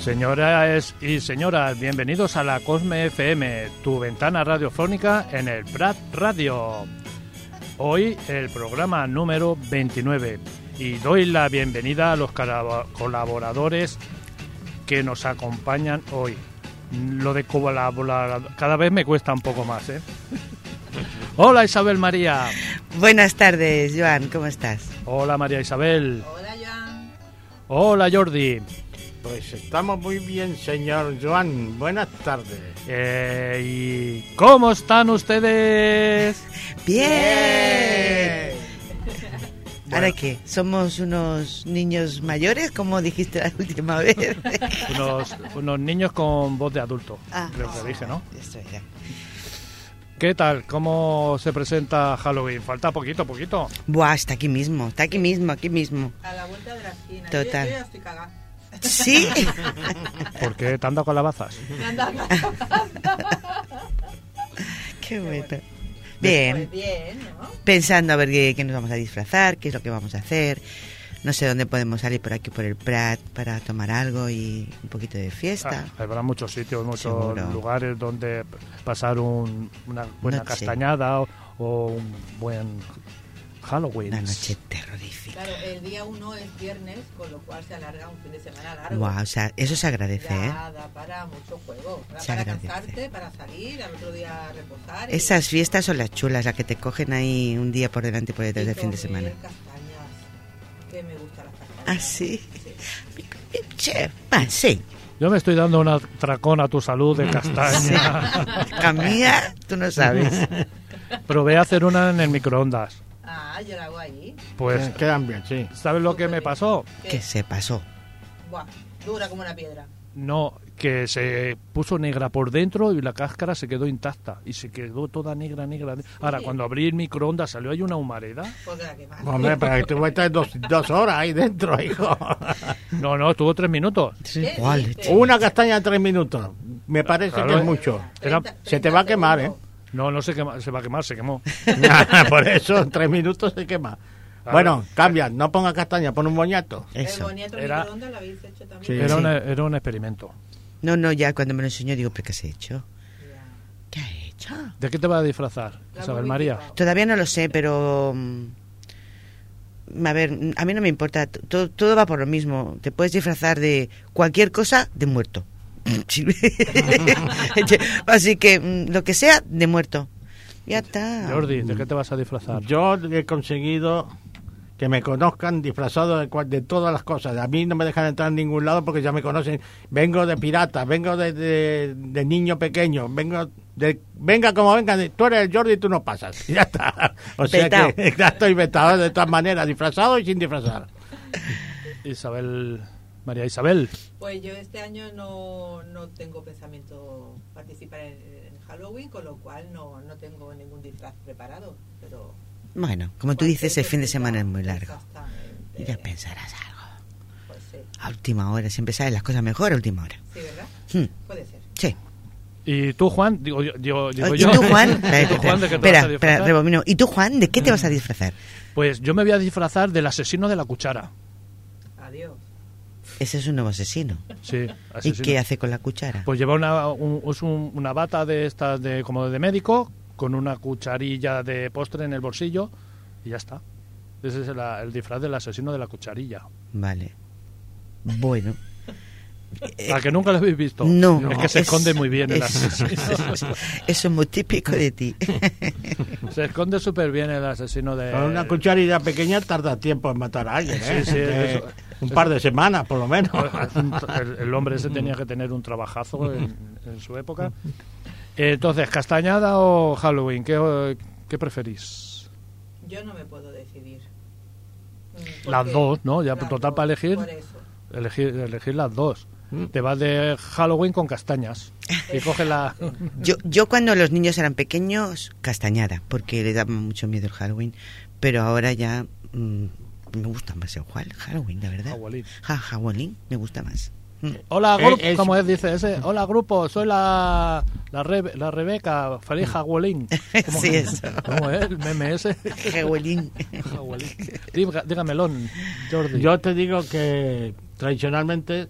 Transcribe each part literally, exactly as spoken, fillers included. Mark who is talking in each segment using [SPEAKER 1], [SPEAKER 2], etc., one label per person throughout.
[SPEAKER 1] Señoras y señoras, bienvenidos a la Cosme F M, tu ventana radiofónica en el Prat Radio. Hoy el programa número veintinueve y doy la bienvenida a los colaboradores que nos acompañan hoy. Lo de colaborar cada vez me cuesta un poco más, ¿eh? Hola Isabel María.
[SPEAKER 2] Buenas tardes, Joan, ¿cómo estás?
[SPEAKER 1] Hola María Isabel.
[SPEAKER 3] Hola Joan.
[SPEAKER 1] Hola Jordi.
[SPEAKER 4] Pues estamos muy bien, señor Joan. Buenas tardes.
[SPEAKER 1] Eh, ¿Y cómo están ustedes?
[SPEAKER 2] ¡Bien! ¿Ahora qué? ¿Somos unos niños mayores, como dijiste la última vez?
[SPEAKER 1] unos, unos niños con voz de adulto,
[SPEAKER 2] ah,
[SPEAKER 1] creo que dije, ¿no?
[SPEAKER 2] Eso ya.
[SPEAKER 1] ¿Qué tal? ¿Cómo se presenta Halloween? Falta poquito, poquito.
[SPEAKER 2] Buah, está aquí mismo, está aquí mismo, aquí mismo.
[SPEAKER 3] A la vuelta de la esquina.
[SPEAKER 2] Total.
[SPEAKER 3] Yo, yo ya estoy cagada.
[SPEAKER 2] ¿Sí?
[SPEAKER 1] ¿Por qué te han dado calabazas?
[SPEAKER 3] Me han dado calabazas.
[SPEAKER 2] Qué bueno.
[SPEAKER 3] Pues
[SPEAKER 2] Bien.
[SPEAKER 3] bien, ¿no?
[SPEAKER 2] Pensando a ver qué, qué nos vamos a disfrazar, qué es lo que vamos a hacer. No sé dónde podemos salir por aquí, por el Prat, para tomar algo y un poquito de fiesta.
[SPEAKER 1] Ah, habrá muchos sitios, muchos
[SPEAKER 2] Seguro.
[SPEAKER 1] lugares donde pasar un, una buena
[SPEAKER 2] Noche.
[SPEAKER 1] castañada o, o un buen Halloween.
[SPEAKER 2] Una noche terrorífica.
[SPEAKER 3] Claro, el día uno es viernes, con lo cual se alarga un fin de semana largo.
[SPEAKER 2] Guau, o sea, eso se agradece, ¿eh?
[SPEAKER 3] Ya da para mucho juego. Da
[SPEAKER 2] Se
[SPEAKER 3] para
[SPEAKER 2] agradece.
[SPEAKER 3] cansarte, para salir, al otro día reposar. y-
[SPEAKER 2] Esas fiestas son las chulas, las que te cogen ahí un día por delante y por detrás
[SPEAKER 3] y
[SPEAKER 2] del fin de
[SPEAKER 3] comer
[SPEAKER 2] semana.
[SPEAKER 3] castañas, que me gustan las castañas.
[SPEAKER 2] ¿Ah, sí?
[SPEAKER 3] Sí.
[SPEAKER 2] Che, ah, sí.
[SPEAKER 1] Yo me estoy dando una tracón a tu salud de castaña.
[SPEAKER 2] A mía, tú no sabes.
[SPEAKER 1] Probé a hacer una en el microondas.
[SPEAKER 3] Ah, yo la hago ahí.
[SPEAKER 1] Pues,
[SPEAKER 4] Quedan bien, sí.
[SPEAKER 1] ¿sabes lo que me pasó?
[SPEAKER 2] ¿Qué se pasó?
[SPEAKER 3] Buah, dura como una piedra.
[SPEAKER 1] No, que se puso negra por dentro y la cáscara se quedó intacta. Y se quedó toda negra, negra. Ahora,
[SPEAKER 3] Sí.
[SPEAKER 1] cuando abrí el microondas salió ahí una humareda.
[SPEAKER 3] Porque la quemas.
[SPEAKER 4] Hombre, pero que tú vas a estar dos, dos horas ahí dentro, hijo.
[SPEAKER 1] No, no, estuvo tres minutos.
[SPEAKER 3] ¿Qué
[SPEAKER 2] ¿Cuál?
[SPEAKER 3] dices?
[SPEAKER 4] Una castaña en tres minutos. Me parece
[SPEAKER 1] Claro,
[SPEAKER 4] que es
[SPEAKER 1] eh.
[SPEAKER 4] mucho.
[SPEAKER 1] Era-
[SPEAKER 3] treinta
[SPEAKER 4] Se te va a quemar, ¿eh?
[SPEAKER 3] segundos.
[SPEAKER 1] No, no se quema, se va a quemar, se quemó.
[SPEAKER 4] Por eso en tres minutos se quema.
[SPEAKER 1] Claro.
[SPEAKER 4] Bueno, cambia, no ponga castaña, pon un boñato.
[SPEAKER 3] El
[SPEAKER 2] Eso.
[SPEAKER 3] boniato
[SPEAKER 1] Era-
[SPEAKER 3] microondas lo habéis hecho también.
[SPEAKER 4] Sí.
[SPEAKER 1] Era, una- era un experimento.
[SPEAKER 2] No, no, ya cuando me lo enseñó digo, ¿pero qué has hecho?
[SPEAKER 3] Ya.
[SPEAKER 2] ¿Qué ha hecho?
[SPEAKER 1] ¿De qué te vas a disfrazar,
[SPEAKER 3] La
[SPEAKER 1] Isabel
[SPEAKER 3] hemos
[SPEAKER 1] María?
[SPEAKER 3] disfrazado.
[SPEAKER 2] Todavía no lo sé, pero... mm, A ver, a mí no me importa, todo, todo va por lo mismo. Te puedes disfrazar de cualquier cosa de muerto. Sí. Así que mm, lo que sea, de muerto. Ya está.
[SPEAKER 1] Jordi, ¿de qué te vas a disfrazar?
[SPEAKER 4] Yo he conseguido que me conozcan disfrazado de, cual- de todas las cosas. A mí no me dejan entrar en ningún lado porque ya me conocen. Vengo de pirata, vengo de, de, de niño pequeño, vengo de... Venga como venga, de- tú eres el Jordi y tú no pasas. Y ya está. O sea
[SPEAKER 2] Vetado.
[SPEAKER 4] que ya estoy vetado de todas maneras, disfrazado y sin disfrazar.
[SPEAKER 1] Isabel, María Isabel.
[SPEAKER 3] Pues yo este año no, no tengo pensamiento participar en, en Halloween, con lo cual no, no tengo ningún disfraz preparado. Pero
[SPEAKER 2] Bueno, como tú dices, el fin de semana es muy largo.
[SPEAKER 3] Exactamente.
[SPEAKER 2] Y ya pensarás algo.
[SPEAKER 3] Pues sí,
[SPEAKER 2] A última hora, siempre sabes las cosas mejor a última hora.
[SPEAKER 3] sí, ¿verdad?
[SPEAKER 2] Hmm,
[SPEAKER 3] Puede ser.
[SPEAKER 2] sí.
[SPEAKER 1] ¿Y tú, Juan? Digo, yo, yo- digo
[SPEAKER 2] ¿Y
[SPEAKER 1] yo.
[SPEAKER 2] tú, Juan?
[SPEAKER 1] ¿Y tú, Juan, de qué te
[SPEAKER 2] espera,
[SPEAKER 1] vas a
[SPEAKER 2] espera,
[SPEAKER 1] disfrazar?
[SPEAKER 2] rebobino. ¿Y tú, Juan, de qué te vas a disfrazar?
[SPEAKER 1] Pues yo me voy a disfrazar del asesino de la cuchara.
[SPEAKER 3] Adiós.
[SPEAKER 2] Ese es un nuevo asesino.
[SPEAKER 1] Sí,
[SPEAKER 2] ¿Y
[SPEAKER 1] asesino.
[SPEAKER 2] qué hace con la cuchara?
[SPEAKER 1] Pues lleva una, un- es un- una bata de estas de como de médico con una cucharilla de postre en el bolsillo y ya está. Ese es el, el disfraz del asesino de la cucharilla.
[SPEAKER 2] Vale. Bueno.
[SPEAKER 1] ¿A que nunca lo habéis visto?
[SPEAKER 2] No.
[SPEAKER 1] Es que se
[SPEAKER 2] es-
[SPEAKER 1] esconde muy bien el
[SPEAKER 2] es-
[SPEAKER 1] asesino.
[SPEAKER 2] Eso es muy típico de ti.
[SPEAKER 1] Se esconde súper bien el asesino de...
[SPEAKER 4] Con una cucharilla pequeña tarda tiempo en matar a alguien, ¿eh?
[SPEAKER 1] Sí, sí,
[SPEAKER 4] Eh,
[SPEAKER 1] eso-
[SPEAKER 4] un par de semanas, por lo menos.
[SPEAKER 1] Es un- el, el hombre ese tenía que tener un trabajazo en, en su época. Entonces, ¿castañada o Halloween? ¿Qué, qué preferís?
[SPEAKER 3] Yo no me puedo decidir. Mm,
[SPEAKER 1] Las
[SPEAKER 3] porque-
[SPEAKER 1] dos, ¿no? Ya
[SPEAKER 3] las
[SPEAKER 1] total
[SPEAKER 3] dos,
[SPEAKER 1] para elegir.
[SPEAKER 3] Por eso.
[SPEAKER 1] Elegir, elegir las dos. Te vas de Halloween con castañas. Y coges la...
[SPEAKER 2] Yo, yo cuando los niños eran pequeños, castañada, porque le daba mucho miedo el Halloween, pero ahora ya mm, me gusta más el Hall- Halloween, la verdad.
[SPEAKER 1] Halloween.
[SPEAKER 2] Ja, Halloween me gusta más. Mm.
[SPEAKER 1] Hola,
[SPEAKER 4] Eh,
[SPEAKER 1] grupo,
[SPEAKER 4] es-
[SPEAKER 1] ¿cómo es? Dice ese. Hola, grupo, soy la la, Rebe- la Rebeca. Feliz Halloween. ¿Cómo-
[SPEAKER 2] Sí, eso.
[SPEAKER 1] ¿Cómo es el meme ese?
[SPEAKER 2] Halloween.
[SPEAKER 1] Halloween. Diga- Dígamelo, Jordi.
[SPEAKER 4] Yo te digo que tradicionalmente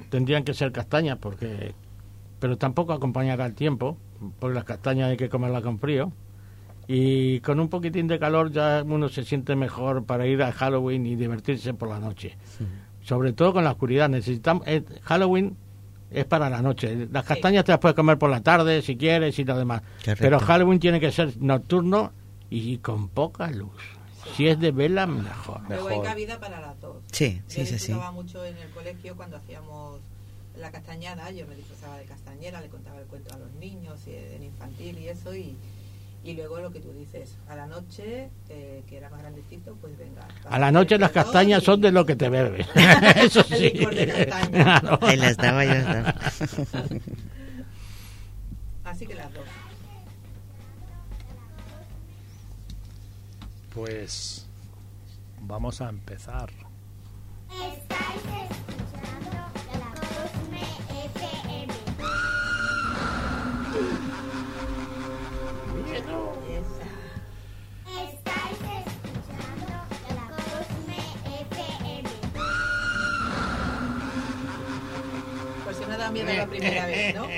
[SPEAKER 4] tendrían que ser castañas, porque pero tampoco acompañará el tiempo, porque las castañas hay que comerlas con frío. Y con un poquitín de calor ya uno se siente mejor para ir a Halloween y divertirse por la noche. Sí. Sobre todo con la oscuridad. Necesitamos eh, Halloween es para la noche. Las castañas sí. te las puedes comer por la tarde si quieres y lo demás. Correcto. Pero Halloween tiene que ser nocturno y con poca luz. Si es de vela, mejor.
[SPEAKER 3] Luego hay cabida para las dos.
[SPEAKER 2] Sí, sí,
[SPEAKER 3] yo
[SPEAKER 2] sí.
[SPEAKER 3] disfrutaba
[SPEAKER 2] sí.
[SPEAKER 3] mucho en el colegio cuando hacíamos la castañada. Yo me disfrazaba de castañera, le contaba el cuento a los niños y en infantil y eso. Y, y luego lo que tú dices, a la noche, eh, que era más grandecito, pues venga.
[SPEAKER 4] A la noche las castañas y... son de lo que te bebes. Eso sí.
[SPEAKER 3] El licor de castaña.
[SPEAKER 2] Claro. Ahí las daba, ya está.
[SPEAKER 3] Así que las dos.
[SPEAKER 1] Pues vamos a empezar.
[SPEAKER 5] Estáis escuchando la Cosme F M. Estáis escuchando la Cosme F M.
[SPEAKER 3] Pues si no da miedo la primera vez, ¿no?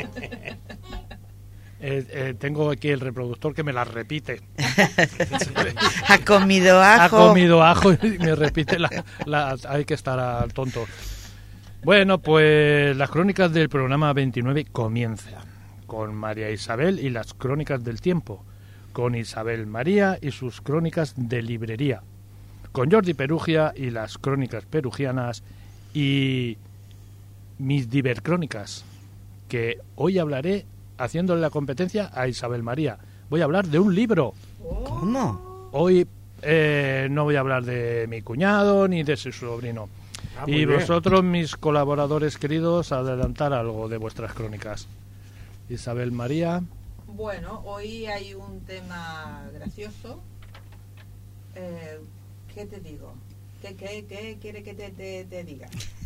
[SPEAKER 1] Eh, eh, tengo aquí el reproductor que me la repite.
[SPEAKER 2] Ha comido ajo.
[SPEAKER 1] Ha comido ajo y me repite la, la, hay que estar al tonto. Bueno, pues las crónicas del programa veintinueve comienzan con María Isabel y las crónicas del tiempo, con Isabel María y sus crónicas de librería, con Jordi Perugia y las crónicas perugianas y mis divercrónicas, que hoy hablaré haciéndole la competencia a Isabel María. Voy a hablar de un libro.
[SPEAKER 2] ¿Cómo?
[SPEAKER 1] Hoy eh, no voy a hablar de mi cuñado ni de su sobrino. Ah, y bien. Vosotros, mis colaboradores queridos, adelantar algo de vuestras crónicas. Isabel María.
[SPEAKER 3] Bueno, hoy hay un tema gracioso. Eh, ¿Qué te digo? ¿Qué, qué, qué quiere que te, te, te diga?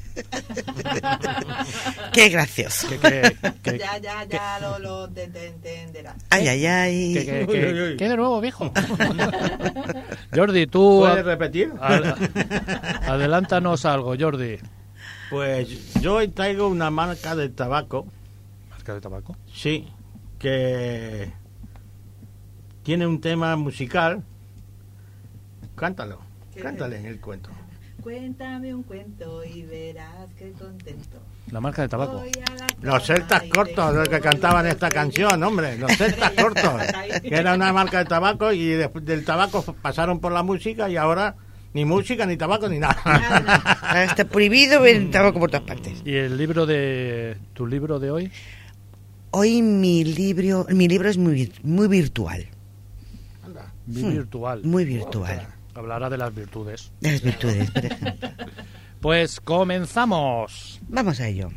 [SPEAKER 2] Qué gracioso.
[SPEAKER 1] ¿Qué, qué, qué,
[SPEAKER 3] ya, ya, ya lo, lo te, te entenderás.
[SPEAKER 2] Ay, ay, ay.
[SPEAKER 1] ¿Qué, qué, qué, qué de nuevo, viejo? Jordi, tú...
[SPEAKER 4] ¿Puedes repetir?
[SPEAKER 1] Ad, adelántanos algo, Jordi.
[SPEAKER 4] Pues yo hoy traigo una marca de tabaco.
[SPEAKER 1] ¿Marca de tabaco?
[SPEAKER 4] Sí, que tiene un tema musical. Cántalo, cántale en el cuento.
[SPEAKER 3] Cuéntame un cuento y verás qué contento.
[SPEAKER 1] La marca de tabaco.
[SPEAKER 4] Los celtas cortos, los que cantaban esta canción, hombre. Los celtas cortos. Que era una marca de tabaco y después del tabaco pasaron por la música y ahora ni música, ni tabaco, ni nada.
[SPEAKER 2] Ahora está prohibido ver el tabaco por todas partes.
[SPEAKER 1] ¿Y el libro de... tu libro de hoy?
[SPEAKER 2] Hoy mi libro, mi libro es muy, muy virtual.
[SPEAKER 1] Anda. Muy hmm, virtual.
[SPEAKER 2] Muy virtual.
[SPEAKER 1] Otra. Hablará de las virtudes.
[SPEAKER 2] De las virtudes, por ejemplo.
[SPEAKER 1] Pues comenzamos.
[SPEAKER 2] Vamos a ello.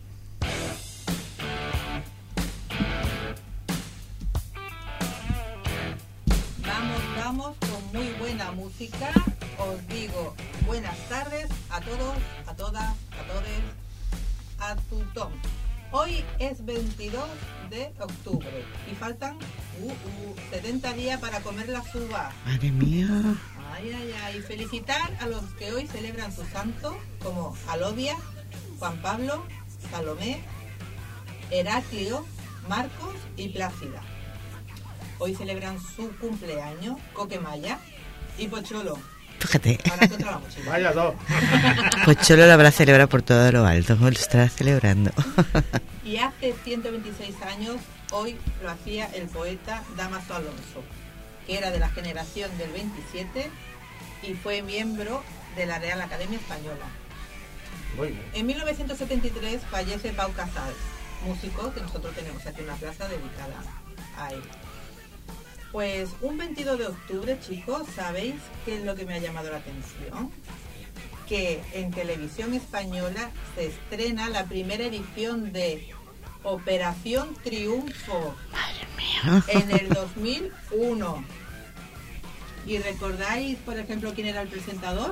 [SPEAKER 3] Vamos, vamos con muy buena música. Os digo buenas tardes a todos, a todas, a todes, a tu Tom. Hoy es veintidós de octubre y faltan uh, uh, setenta días para comer la uvas.
[SPEAKER 2] Madre mía.
[SPEAKER 3] Ay, ay, ay. Felicitar a los que hoy celebran su santo, como Alodia, Juan Pablo, Salomé, Heraclio, Marcos y Plácida. Hoy celebran su cumpleaños Coquemaya y Pocholo.
[SPEAKER 2] Fíjate.
[SPEAKER 3] Ahora contra la mochila.
[SPEAKER 4] Vaya dos.
[SPEAKER 2] Pocholo lo habrá celebrado por todo lo alto, lo estará celebrando.
[SPEAKER 3] Y hace ciento veintiséis años, hoy lo hacía el poeta Dámaso Alonso, que era de la generación del veintisiete y fue miembro de la Real Academia Española.
[SPEAKER 4] Muy bien.
[SPEAKER 3] En mil novecientos setenta y tres fallece Pau Casals, músico que nosotros tenemos aquí una plaza dedicada a él. Pues un veintidós de octubre, chicos, ¿sabéis qué es lo que me ha llamado la atención? Que en televisión española se estrena la primera edición de Operación Triunfo.
[SPEAKER 2] Madre mía.
[SPEAKER 3] En el dos mil uno. ¿Y recordáis, por ejemplo, quién era el presentador?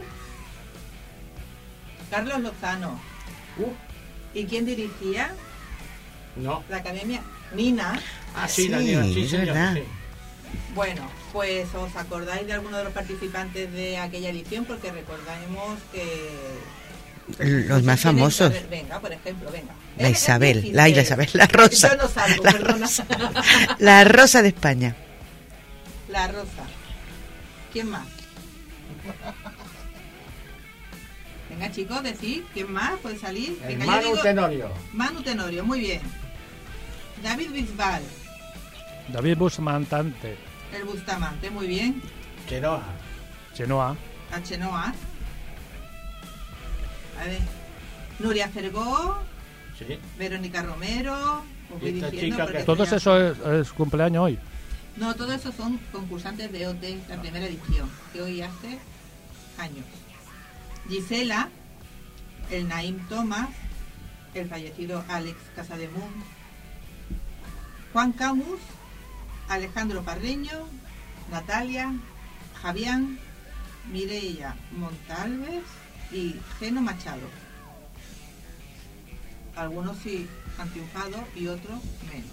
[SPEAKER 3] Carlos Lozano.
[SPEAKER 4] Uh.
[SPEAKER 3] ¿Y quién dirigía?
[SPEAKER 4] No.
[SPEAKER 3] La Academia Nina.
[SPEAKER 4] Ah, sí,
[SPEAKER 2] Sí,
[SPEAKER 4] la Nina, sí,
[SPEAKER 2] es
[SPEAKER 4] señor,
[SPEAKER 2] verdad.
[SPEAKER 4] sí.
[SPEAKER 3] Bueno, pues os acordáis de alguno de los participantes de aquella edición, porque recordamos que
[SPEAKER 2] Los más
[SPEAKER 3] Tienen-
[SPEAKER 2] famosos.
[SPEAKER 3] a ver, venga, por ejemplo, venga.
[SPEAKER 2] La
[SPEAKER 3] Es- es
[SPEAKER 2] Isabel,
[SPEAKER 3] difícil.
[SPEAKER 2] la, la Isabel, la Rosa.
[SPEAKER 3] Yo no salgo,
[SPEAKER 2] la,
[SPEAKER 3] perdona.
[SPEAKER 2] Rosa la Rosa de España.
[SPEAKER 3] La Rosa. ¿Quién más? Venga, chicos, decid, ¿quién más puede salir?
[SPEAKER 4] El
[SPEAKER 3] Venga, yo
[SPEAKER 4] Manu
[SPEAKER 3] digo-
[SPEAKER 4] Tenorio.
[SPEAKER 3] Manu Tenorio, muy bien. David Bisbal,
[SPEAKER 1] David Bustamante,
[SPEAKER 3] el Bustamante, muy bien.
[SPEAKER 4] Chenoa.
[SPEAKER 1] Chenoa,
[SPEAKER 3] A Chenoa. A ver. Nuria Fergó,
[SPEAKER 4] Sí.
[SPEAKER 3] Verónica Romero. Os voy
[SPEAKER 4] Y esta
[SPEAKER 3] diciendo
[SPEAKER 4] chica
[SPEAKER 3] porque
[SPEAKER 4] que-
[SPEAKER 3] esto
[SPEAKER 1] todos
[SPEAKER 3] ya-
[SPEAKER 1] esos es, es cumpleaños hoy.
[SPEAKER 3] No, todos esos son concursantes de O T, la primera edición, que hoy hace años. Gisela, el Naim Thomas, el fallecido Alex Casademunt, Juan Camus, Alejandro Parreño, Natalia, Javián, Mireia Montalves y Geno Machado. Algunos sí han triunfado y otros menos.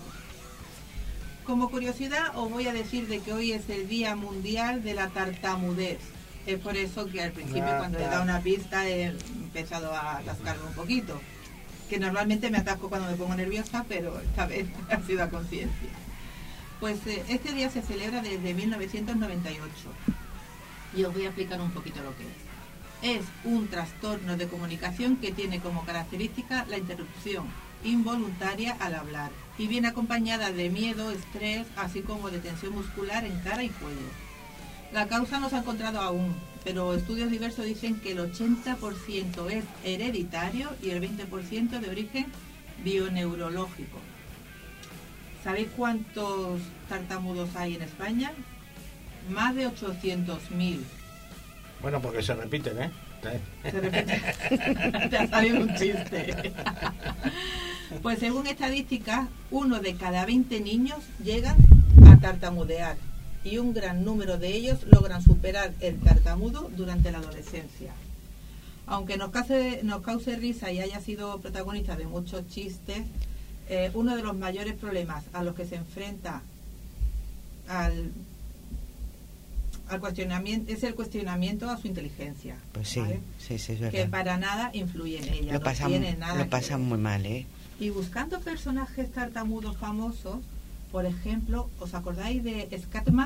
[SPEAKER 3] Como curiosidad os voy a decir de que hoy es el Día Mundial de la Tartamudez. Es por eso que al principio
[SPEAKER 4] La
[SPEAKER 3] cuando he dado una pista he empezado a atascarme un poquito. Que normalmente me atasco cuando me pongo nerviosa, pero esta vez ha sido a conciencia. Pues eh, este día se celebra desde mil novecientos noventa y ocho. Y os voy a explicar un poquito lo que es. Es un trastorno de comunicación que tiene como característica la interrupción involuntaria al hablar y viene acompañada de miedo, estrés, así como de tensión muscular en cara y cuello. La causa no se ha encontrado aún, pero estudios diversos dicen que el ochenta por ciento es hereditario y el veinte por ciento de origen bioneurológico. ¿Sabéis cuántos tartamudos hay en España? Más de ochocientos mil.
[SPEAKER 4] Bueno, porque se repiten, ¿eh?
[SPEAKER 3] Se repite. Te ha salido un chiste. Pues según estadísticas, uno de cada veinte niños llegan a tartamudear y un gran número de ellos logran superar el tartamudo durante la adolescencia. Aunque nos cause, nos cause risa y haya sido protagonista de muchos chistes, eh, uno de los mayores problemas a los que se enfrenta al al cuestionamiento es el cuestionamiento a su inteligencia.
[SPEAKER 2] Pues sí,
[SPEAKER 3] ¿vale?
[SPEAKER 2] sí, sí, es
[SPEAKER 3] Que
[SPEAKER 2] verdad.
[SPEAKER 3] para nada influye en ella,
[SPEAKER 2] Lo
[SPEAKER 3] no
[SPEAKER 2] pasan,
[SPEAKER 3] tiene nada
[SPEAKER 2] lo
[SPEAKER 3] que
[SPEAKER 2] pasan
[SPEAKER 3] ver.
[SPEAKER 2] muy mal, ¿eh?
[SPEAKER 3] Y buscando personajes tartamudos famosos, por ejemplo, ¿os acordáis de Scatman?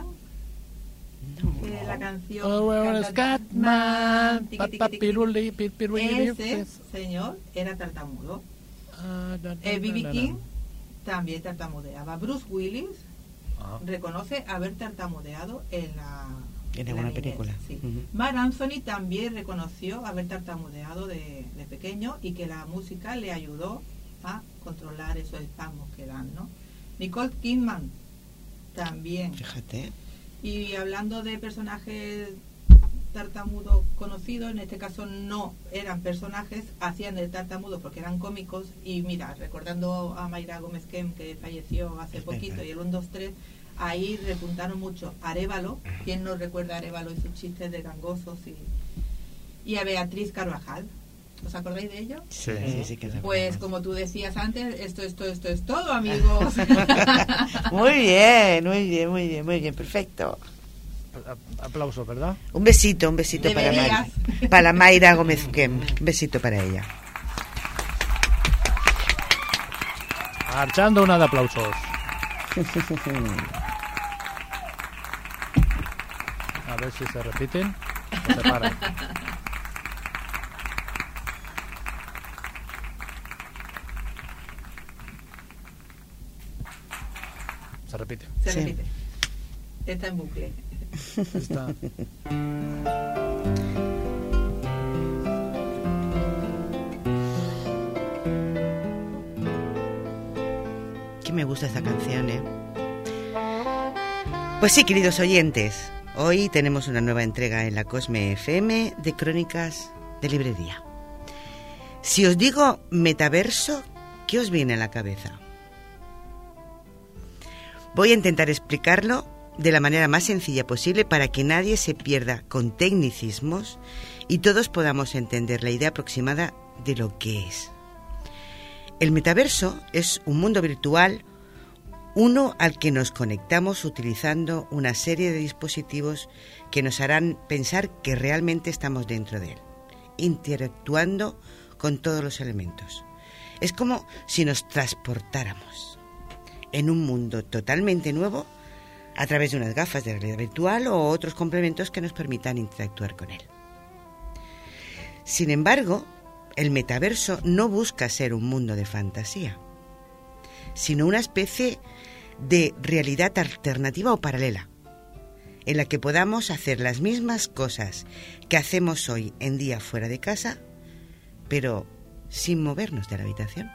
[SPEAKER 3] Eh, la canción
[SPEAKER 1] Oh, well,
[SPEAKER 3] Canta-
[SPEAKER 1] Scatman,
[SPEAKER 3] Tiqui, tiqui, tiqui.
[SPEAKER 1] papapiruli, pipiruli,
[SPEAKER 3] Ese
[SPEAKER 1] pues.
[SPEAKER 3] señor era tartamudo.
[SPEAKER 1] Ah, no, no,
[SPEAKER 3] Eh, B B
[SPEAKER 1] no, no,
[SPEAKER 3] King
[SPEAKER 1] no.
[SPEAKER 3] también tartamudeaba. Bruce Willis
[SPEAKER 1] Ah.
[SPEAKER 3] reconoce haber tartamudeado en la,
[SPEAKER 2] En
[SPEAKER 3] la
[SPEAKER 2] alguna
[SPEAKER 3] niñez,
[SPEAKER 2] película.
[SPEAKER 3] sí.
[SPEAKER 2] Ujú.
[SPEAKER 3] Mark Anthony también reconoció haber tartamudeado de, de pequeño y que la música le ayudó a controlar esos espasmos que dan, ¿no? Nicole Kidman también.
[SPEAKER 2] Fíjate.
[SPEAKER 3] Y hablando de personajes tartamudos conocidos, en este caso no eran personajes, hacían el tartamudo porque eran cómicos. Y mira, recordando a Mayra Gómez Kem, que falleció hace
[SPEAKER 2] Es
[SPEAKER 3] poquito,
[SPEAKER 2] verdad.
[SPEAKER 3] y el uno, dos, tres, ahí repuntaron mucho. Arévalo, ¿quién no recuerda a Arévalo y sus chistes de gangosos? Y, y a Beatriz Carvajal, ¿os acordáis de ello?
[SPEAKER 2] Sí, sí, sí que se
[SPEAKER 3] Pues
[SPEAKER 2] acuerda.
[SPEAKER 3] como tú decías antes, esto, esto, esto es todo, amigos.
[SPEAKER 2] Muy bien, muy bien, muy bien, muy bien, perfecto.
[SPEAKER 1] A- Aplausos, ¿verdad?
[SPEAKER 2] Un besito, un besito para,
[SPEAKER 3] Deberías.
[SPEAKER 2] Mar- para Mayra Gómez Kem. Un besito para ella.
[SPEAKER 1] Marchando una de aplausos. A ver si se repiten o se paran. Se repite.
[SPEAKER 3] Se
[SPEAKER 2] Sí.
[SPEAKER 3] repite. Está en bucle.
[SPEAKER 1] Está.
[SPEAKER 2] Que me gusta esta canción, ¿eh? Pues sí, queridos oyentes, hoy tenemos una nueva entrega en la Cosme F M de Crónicas de Librería. Si os digo metaverso, ¿qué os viene a la cabeza? Voy a intentar explicarlo de la manera más sencilla posible para que nadie se pierda con tecnicismos y todos podamos entender la idea aproximada de lo que es. El metaverso es un mundo virtual, uno al que nos conectamos utilizando una serie de dispositivos que nos harán pensar que realmente estamos dentro de él. interactuando con todos los elementos. Es como si nos transportáramos en un mundo totalmente nuevo a través de unas gafas de realidad virtual o otros complementos que nos permitan interactuar con él. Sin embargo, el metaverso no busca ser un mundo de fantasía, sino una especie de realidad alternativa o paralela, en la que podamos hacer las mismas cosas que hacemos hoy en día fuera de casa, pero sin movernos de la habitación.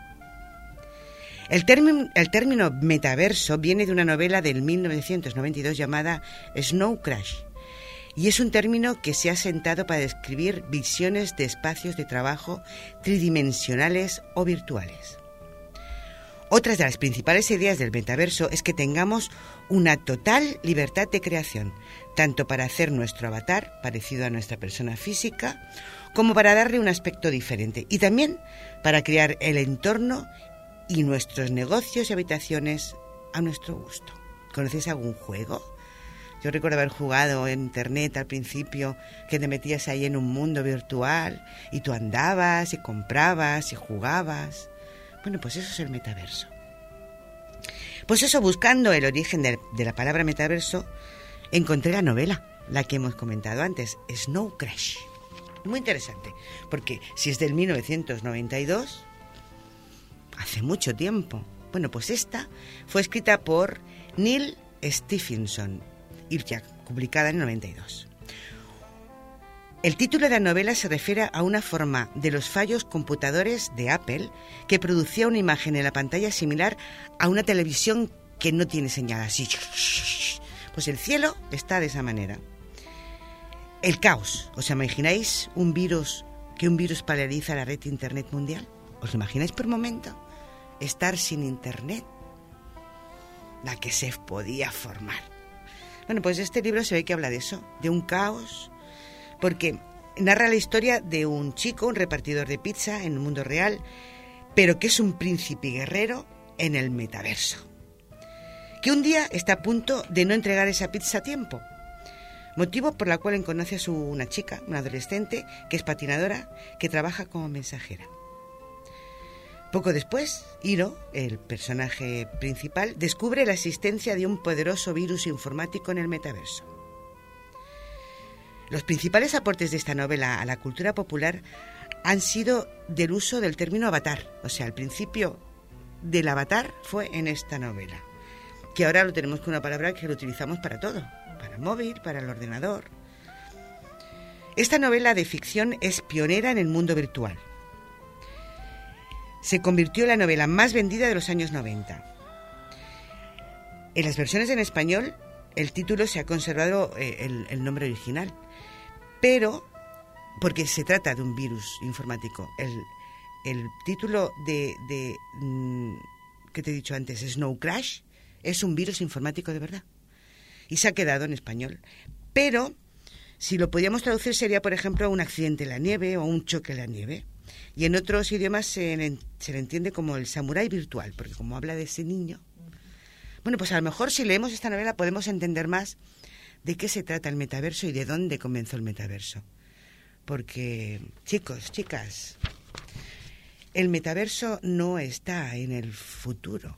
[SPEAKER 2] El término, el término metaverso viene de una novela del mil novecientos noventa y dos llamada Snow Crash, y es un término que se ha sentado para describir visiones de espacios de trabajo tridimensionales o virtuales. Otra de las principales ideas del metaverso es que tengamos una total libertad de creación, tanto para hacer nuestro avatar parecido a nuestra persona física, como para darle un aspecto diferente, y también para crear el entorno y nuestros negocios y habitaciones a nuestro gusto. ¿Conoces algún juego? Yo recuerdo haber jugado en internet al principio, que te metías ahí en un mundo virtual y tú andabas y comprabas y jugabas. Bueno, pues eso es el metaverso. Pues eso, buscando el origen de, de la palabra metaverso, encontré la novela, la que hemos comentado antes, Snow Crash. Muy interesante, porque si es del mil novecientos noventa y dos, hace mucho tiempo. Bueno, pues esta fue escrita por Neil Stephenson y ya publicada en el noventa y dos. El título de la novela se refiere a una forma de los fallos computadores de Apple que producía una imagen en la pantalla similar a una televisión que no tiene señal, así. Pues el cielo está de esa manera. El caos. ¿Os imagináis un virus, que un virus paraliza la red de internet mundial? ¿Os lo imagináis por un momento? Estar sin internet. La que se podía formar. Bueno, pues este libro se ve que habla de eso, de un caos, porque narra la historia de un chico, un repartidor de pizza en el mundo real, pero que es un príncipe guerrero en el metaverso, que un día está a punto de no entregar esa pizza a tiempo, motivo por el cual conoce a su, una chica, una adolescente, que es patinadora, que trabaja como mensajera. Poco después, Hiro, el personaje principal, descubre la existencia de un poderoso virus informático en el metaverso. Los principales aportes de esta novela a la cultura popular han sido del uso del término avatar. O sea, el principio del avatar fue en esta novela, que ahora lo tenemos con una palabra que lo utilizamos para todo, para el móvil, para el ordenador. Esta novela de ficción es pionera en el mundo virtual. Se convirtió en la novela más vendida de los años noventa. En las versiones en español, el título se ha conservado eh, el, el nombre original, pero porque se trata de un virus informático. El, el título de, de mm, que te he dicho antes, Snow Crash, es un virus informático de verdad. Y se ha quedado en español. Pero si lo podíamos traducir sería, por ejemplo, un accidente en la nieve o un choque en la nieve. Y en otros idiomas se le, se le entiende como el samurái virtual, porque como habla de ese niño. Bueno, pues a lo mejor si leemos esta novela podemos entender más de qué se trata el metaverso y de dónde comenzó el metaverso. Porque, chicos, chicas, el metaverso no está en el futuro.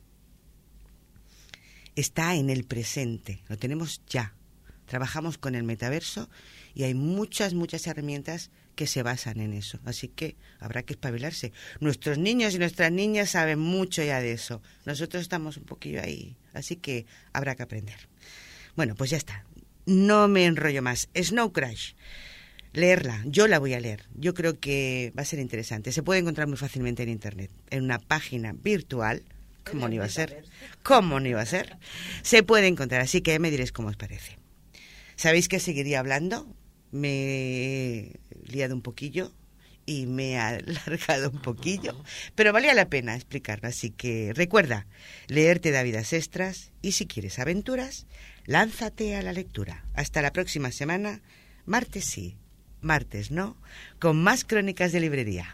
[SPEAKER 2] Está en el presente, lo tenemos ya. Trabajamos con el metaverso y hay muchas, muchas herramientas que se basan en eso. Así que habrá que espabilarse. Nuestros niños y nuestras niñas saben mucho ya de eso. Nosotros estamos un poquillo ahí, así que habrá que aprender. Bueno, pues ya está. No me enrollo más. Snow Crash. Leerla. Yo la voy a leer. Yo creo que va a ser interesante. Se puede encontrar muy fácilmente en internet, en una página virtual. ¿Cómo no iba a ser? ¿Cómo no iba a ser? Se puede encontrar, así que me diréis cómo os parece. ¿Sabéis que seguiría hablando? Me he liado un poquillo y me he alargado un poquillo, pero valía la pena explicarlo. Así que recuerda, leer te da vidas extras y si quieres aventuras, lánzate a la lectura. Hasta la próxima semana, martes sí, martes no, con más crónicas de librería.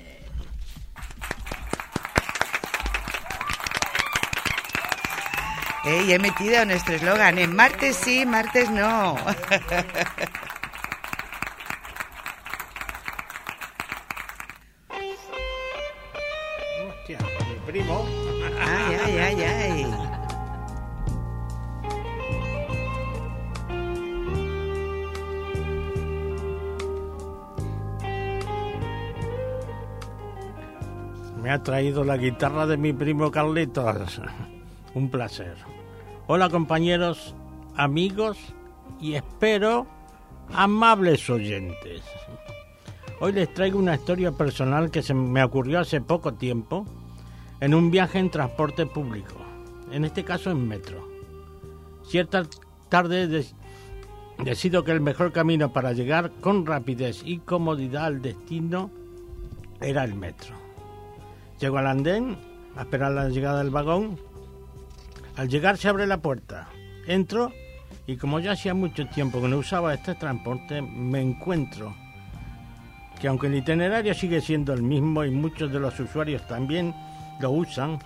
[SPEAKER 2] Hey, he metido nuestro eslogan en martes sí, martes no.
[SPEAKER 4] primo.
[SPEAKER 2] Ay, ay, ay, ay.
[SPEAKER 4] Me ha traído la guitarra de mi primo Carlitos. Un placer. Hola compañeros, amigos y espero amables oyentes. Hoy les traigo una historia personal que se me ocurrió hace poco tiempo en un viaje en transporte público, en este caso en metro. Cierta tarde des- decido que el mejor camino para llegar con rapidez y comodidad al destino era el metro. Llego al andén a esperar la llegada del vagón. Al llegar se abre la puerta. Entro y como ya hacía mucho tiempo que no usaba este transporte, me encuentro que aunque el itinerario sigue siendo el mismo y muchos de los usuarios también lo usan,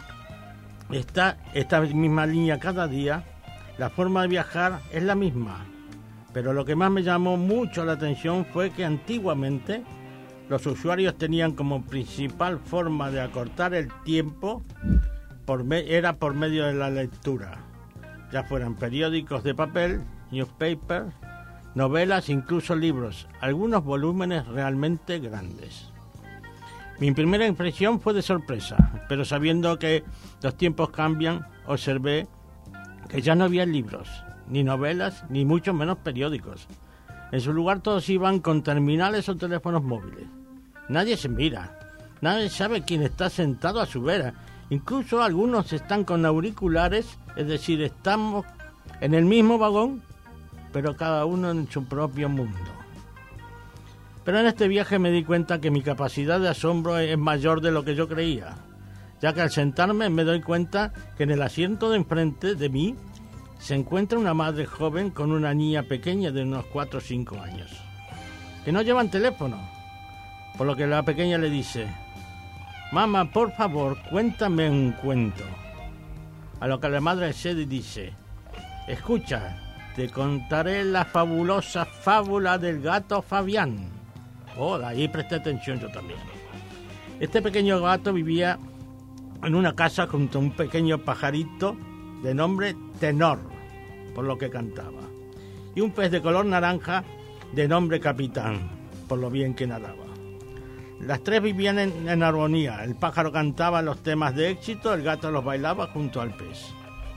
[SPEAKER 4] esta, esta misma línea cada día, la forma de viajar es la misma. Pero lo que más me llamó mucho la atención fue que antiguamente los usuarios tenían como principal forma de acortar el tiempo por me- era por medio de la lectura, ya fueran periódicos de papel, newspapers, novelas, incluso libros, algunos volúmenes realmente grandes. Mi primera impresión fue de sorpresa, pero sabiendo que los tiempos cambian, observé que ya no había libros, ni novelas, ni mucho menos periódicos. En su lugar todos iban con terminales o teléfonos móviles. Nadie se mira, nadie sabe quién está sentado a su vera. Incluso algunos están con auriculares, es decir, estamos en el mismo vagón, pero cada uno en su propio mundo. Pero en este viaje me di cuenta que mi capacidad de asombro es mayor de lo que yo creía, ya que al sentarme me doy cuenta que en el asiento de enfrente de mí se encuentra una madre joven con una niña pequeña de unos cuatro o cinco años, que no llevan teléfono, por lo que la pequeña le dice: «Mamá, por favor, cuéntame un cuento». A lo que la madre accede y dice: «Escucha, te contaré la fabulosa fábula del gato Fabián». Oh, de ahí presté atención yo también. Este pequeño gato vivía en una casa junto a un pequeño pajarito de nombre Tenor, por lo que cantaba, y un pez de color naranja de nombre Capitán, por lo bien que nadaba. Las tres vivían en, en armonía. El pájaro cantaba los temas de éxito, el gato los bailaba junto al pez.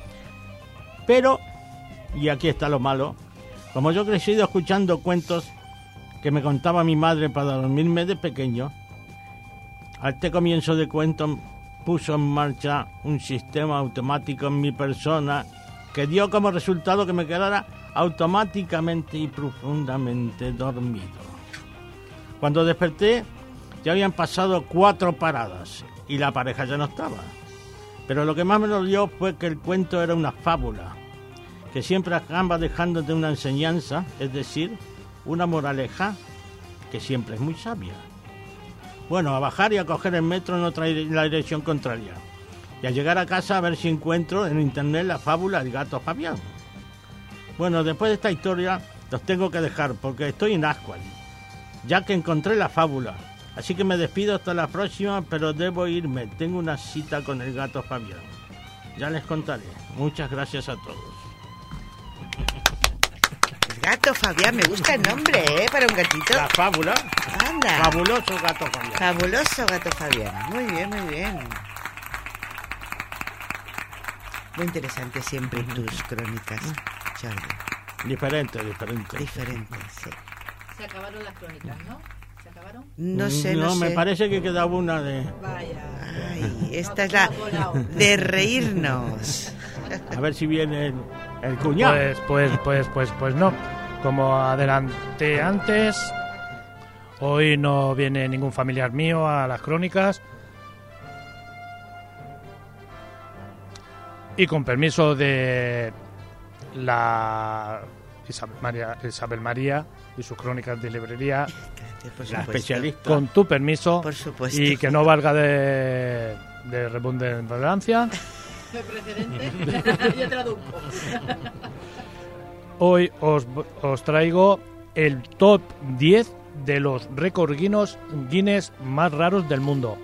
[SPEAKER 4] Pero, y aquí está lo malo, como yo he crecido escuchando cuentos que me contaba mi madre para dormirme de pequeño, a este comienzo de cuento puso en marcha un sistema automático en mi persona que dio como resultado que me quedara automáticamente y profundamente dormido. Cuando desperté, ya habían pasado cuatro paradas y la pareja ya no estaba. Pero lo que más me dolió fue que el cuento era una fábula, que siempre acaba dejándote una enseñanza, es decir, una moraleja que siempre es muy sabia. Bueno, a bajar y a coger el metro en otra en la dirección contraria. Y a llegar a casa a ver si encuentro en internet la fábula del gato Fabián. Bueno, después de esta historia los tengo que dejar porque estoy en ascuas, ya que encontré la fábula. Así que me despido hasta la próxima, pero debo irme. Tengo una cita con el gato Fabián. Ya les contaré. Muchas gracias a todos.
[SPEAKER 2] El gato Fabián, me gusta el nombre, ¿eh? Para un gatito.
[SPEAKER 4] La fábula.
[SPEAKER 2] Anda.
[SPEAKER 4] Fabuloso gato Fabián.
[SPEAKER 2] Fabuloso gato Fabián. Muy bien, muy bien. Muy interesante siempre tus crónicas, Jordi.
[SPEAKER 4] Diferente, diferente.
[SPEAKER 2] Diferentes, sí.
[SPEAKER 3] Se acabaron las crónicas, ¿no? ¿Se acabaron?
[SPEAKER 2] No sé, no,
[SPEAKER 4] no
[SPEAKER 2] sé.
[SPEAKER 4] me parece que quedaba una de...
[SPEAKER 3] Vaya.
[SPEAKER 2] Ay, esta
[SPEAKER 3] No,
[SPEAKER 2] es la
[SPEAKER 3] ha volado.
[SPEAKER 2] de reírnos.
[SPEAKER 4] A ver si viene el, el cuñado.
[SPEAKER 1] Pues, pues, pues, pues, pues no. Como adelanté antes, hoy no viene ningún familiar mío a las crónicas. Y con permiso de la Isabel María, Isabel María y sus crónicas de librería,
[SPEAKER 2] Por
[SPEAKER 4] la
[SPEAKER 2] supuesto.
[SPEAKER 4] especialista.
[SPEAKER 1] con tu permiso,
[SPEAKER 2] Por supuesto.
[SPEAKER 1] y que no valga de, de redundancia,
[SPEAKER 3] ¿El precedente? Yo traduzco.
[SPEAKER 1] hoy os, os traigo el top diez de los récords Guinness, Guinness más raros del mundo.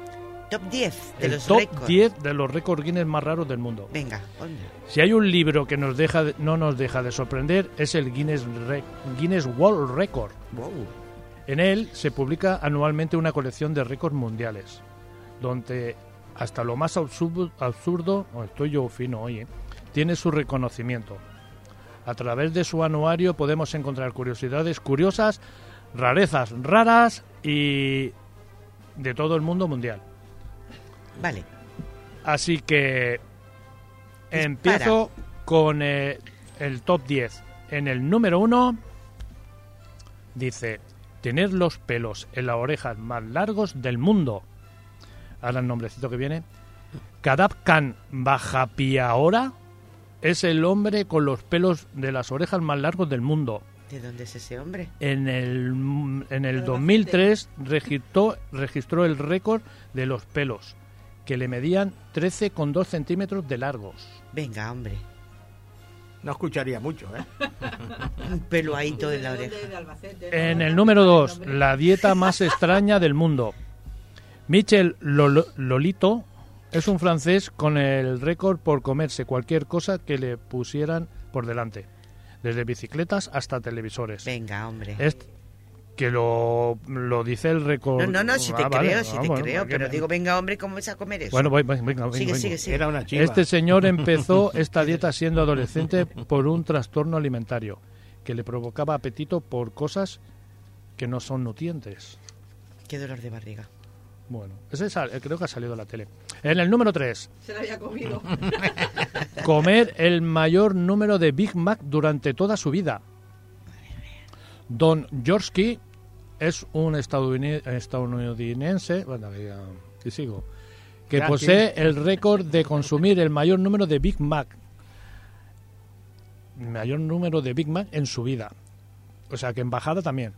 [SPEAKER 2] Top diez de
[SPEAKER 1] el
[SPEAKER 2] los
[SPEAKER 1] top
[SPEAKER 2] récords.
[SPEAKER 1] diez de los récords Guinness más raros del mundo.
[SPEAKER 2] Venga, ponme.
[SPEAKER 1] Si hay un libro que nos deja de- no nos deja de sorprender, es el Guinness, Re- Guinness World Record.
[SPEAKER 2] Wow.
[SPEAKER 1] En él se publica anualmente una colección de récords mundiales, donde hasta lo más absurdo, absurdo oh, estoy yo fino hoy, ¿eh? tiene su reconocimiento. A través de su anuario podemos encontrar curiosidades curiosas, rarezas raras y de todo el mundo mundial.
[SPEAKER 2] Vale.
[SPEAKER 1] Así que
[SPEAKER 2] Dispara.
[SPEAKER 1] empiezo con eh, el top diez. En el número uno dice: tener los pelos en las orejas más largos del mundo. Ahora el nombrecito que viene. Kadab Khan Bajapiahora es el hombre con los pelos de las orejas más largos del mundo.
[SPEAKER 2] ¿De dónde es ese hombre?
[SPEAKER 1] En el, en el
[SPEAKER 3] Albacete.
[SPEAKER 1] dos mil tres registró, registró el récord de los pelos, que le medían trece coma dos centímetros de largos.
[SPEAKER 2] Venga, hombre.
[SPEAKER 4] No escucharía mucho, ¿eh?
[SPEAKER 2] Un pelo ahí todo en la
[SPEAKER 3] ¿De
[SPEAKER 2] oreja.
[SPEAKER 3] dónde? De Albacete,
[SPEAKER 1] En
[SPEAKER 3] ¿no?
[SPEAKER 1] el número dos,
[SPEAKER 3] Nombre.
[SPEAKER 1] la dieta más extraña del mundo. Michel Lolo- Lolito es un francés con el récord por comerse cualquier cosa que le pusieran por delante, desde bicicletas hasta televisores.
[SPEAKER 2] Venga, hombre.
[SPEAKER 1] Es que lo, lo dice el récord.
[SPEAKER 2] No, no, no, si te
[SPEAKER 1] Ah, vale.
[SPEAKER 2] creo, si
[SPEAKER 1] Ah,
[SPEAKER 2] te
[SPEAKER 1] bueno,
[SPEAKER 2] creo,
[SPEAKER 1] porque
[SPEAKER 2] pero
[SPEAKER 1] me-
[SPEAKER 2] digo, venga, hombre, ¿cómo vas a comer eso?
[SPEAKER 1] Bueno, voy, voy, venga, venga,
[SPEAKER 2] sigue,
[SPEAKER 1] venga.
[SPEAKER 2] sigue, sigue.
[SPEAKER 4] Era una chiva.
[SPEAKER 1] Este señor empezó esta dieta siendo adolescente por un trastorno alimentario que le provocaba apetito por cosas que no son nutrientes.
[SPEAKER 2] Qué dolor de barriga.
[SPEAKER 1] Bueno, ese sal- creo que ha salido a la tele. En el número tres,
[SPEAKER 3] Se la había comido.
[SPEAKER 1] comer el mayor número de Big Mac durante toda su vida. Don Jorsky es un estadouni- estadounidense, bueno, ya, que sigo, que
[SPEAKER 4] Gracias.
[SPEAKER 1] posee el récord de consumir el mayor número de Big Mac. Mayor número de Big Mac en su vida. O sea que en bajada también.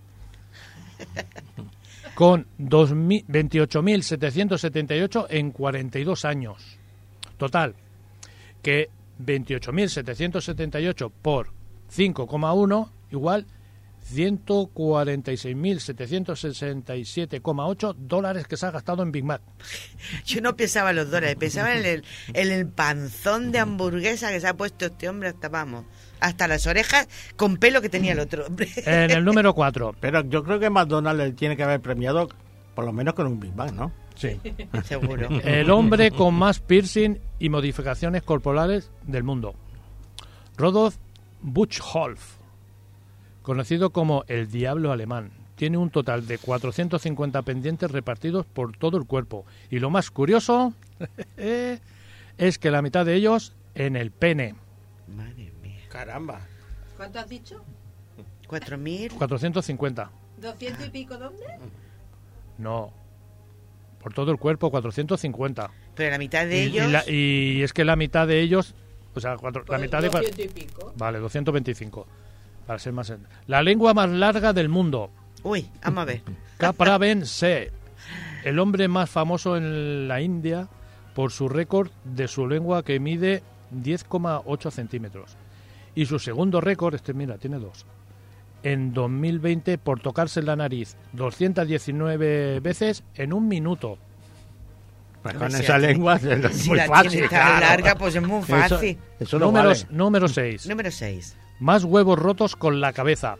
[SPEAKER 1] Con dos mil veintiocho mil setecientos setenta y ocho en cuarenta y dos años. Total, que veintiocho mil setecientos setenta y ocho por cinco coma uno igual ciento cuarenta y seis mil setecientos sesenta y siete coma ocho dólares que se ha gastado en Big Mac.
[SPEAKER 2] Yo no pensaba en los dólares, pensaba en el, en el panzón de hamburguesa que se ha puesto este hombre hasta, vamos, hasta las orejas con pelo que tenía el otro hombre.
[SPEAKER 1] En el número cuatro,
[SPEAKER 4] Pero yo creo que McDonald's le tiene que haber premiado por lo menos con un Big Bang, ¿no?
[SPEAKER 1] sí,
[SPEAKER 2] Seguro.
[SPEAKER 1] el hombre con más piercing y modificaciones corporales del mundo. Rodolf Buchholz, conocido como el Diablo Alemán, tiene un total de cuatrocientos cincuenta pendientes repartidos por todo el cuerpo. Y lo más curioso es que la mitad de ellos en el pene.
[SPEAKER 2] Madre mía.
[SPEAKER 4] Caramba.
[SPEAKER 3] ¿Cuánto has dicho?
[SPEAKER 2] ¿Cuatro mil?
[SPEAKER 1] cuatrocientos cincuenta.
[SPEAKER 3] ¿Doscientos y pico dónde?
[SPEAKER 1] No. Por todo el cuerpo, cuatrocientos cincuenta.
[SPEAKER 2] Pero la mitad de
[SPEAKER 1] Y,
[SPEAKER 2] ellos...
[SPEAKER 1] y la- y es que la mitad de ellos... O sea, cuatro- la
[SPEAKER 3] Pues
[SPEAKER 1] mitad de... cua-
[SPEAKER 3] doscientos y pico.
[SPEAKER 1] Vale, doscientos veinticinco. Para ser más... La lengua más larga del mundo.
[SPEAKER 2] Uy, vamos a ver.
[SPEAKER 1] Kapraven Se, el hombre más famoso en la India por su récord de su lengua que mide diez coma ocho centímetros. Y su segundo récord, este mira, tiene dos, en dos mil veinte por tocarse la nariz doscientas diecinueve veces en un minuto.
[SPEAKER 4] Pues
[SPEAKER 2] Hombre,
[SPEAKER 4] con
[SPEAKER 2] si
[SPEAKER 4] esa
[SPEAKER 2] la-
[SPEAKER 4] lengua es
[SPEAKER 2] Si
[SPEAKER 4] muy
[SPEAKER 2] la
[SPEAKER 4] fácil,
[SPEAKER 2] tiene tan
[SPEAKER 4] claro.
[SPEAKER 2] larga, pues es muy
[SPEAKER 4] Eso,
[SPEAKER 2] fácil.
[SPEAKER 4] eso no
[SPEAKER 1] número,
[SPEAKER 4] vale.
[SPEAKER 1] número seis.
[SPEAKER 2] Número seis.
[SPEAKER 1] Más huevos rotos con la cabeza.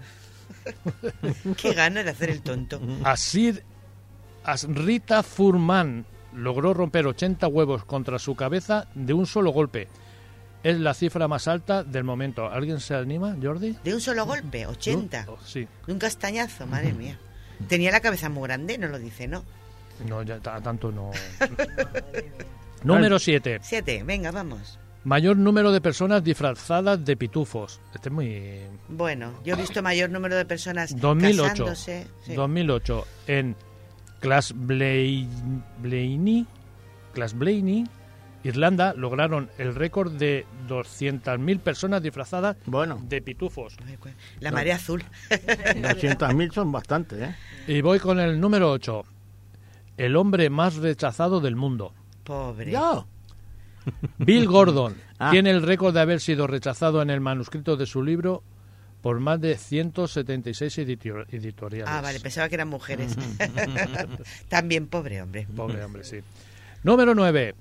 [SPEAKER 2] Qué ganas de hacer el tonto.
[SPEAKER 1] Asir, Asrita Furman logró romper ochenta huevos contra su cabeza de un solo golpe. Es la cifra más alta del momento. ¿Alguien se anima, Jordi?
[SPEAKER 2] De un solo golpe, ochenta.
[SPEAKER 1] ¿No? Oh, sí.
[SPEAKER 2] De un castañazo, madre mía. Tenía la cabeza muy grande, no lo dice, ¿no?
[SPEAKER 1] No, ya ta- tanto no. Número siete.
[SPEAKER 2] Siete, venga, vamos.
[SPEAKER 1] Mayor número de personas disfrazadas de pitufos. Este es muy...
[SPEAKER 2] Bueno, yo he visto mayor número de personas
[SPEAKER 1] dos mil ocho.
[SPEAKER 2] casándose. Sí.
[SPEAKER 1] dos mil ocho. En Glasblayney, Glasblayney, Irlanda, lograron el récord de doscientas mil personas disfrazadas
[SPEAKER 4] Bueno,
[SPEAKER 1] de pitufos.
[SPEAKER 2] Ay, cu- La marea azul.
[SPEAKER 4] doscientas mil son bastantes, ¿eh?
[SPEAKER 1] Y voy con el número ocho. El hombre más rechazado del mundo.
[SPEAKER 2] Pobre.
[SPEAKER 4] Yo.
[SPEAKER 1] Bill Gordon
[SPEAKER 4] Ah.
[SPEAKER 1] tiene el récord de haber sido rechazado en el manuscrito de su libro por más de ciento setenta y seis editor- editoriales.
[SPEAKER 2] Ah, vale, pensaba que eran mujeres. También pobre hombre.
[SPEAKER 1] Pobre hombre, sí. Número nueve.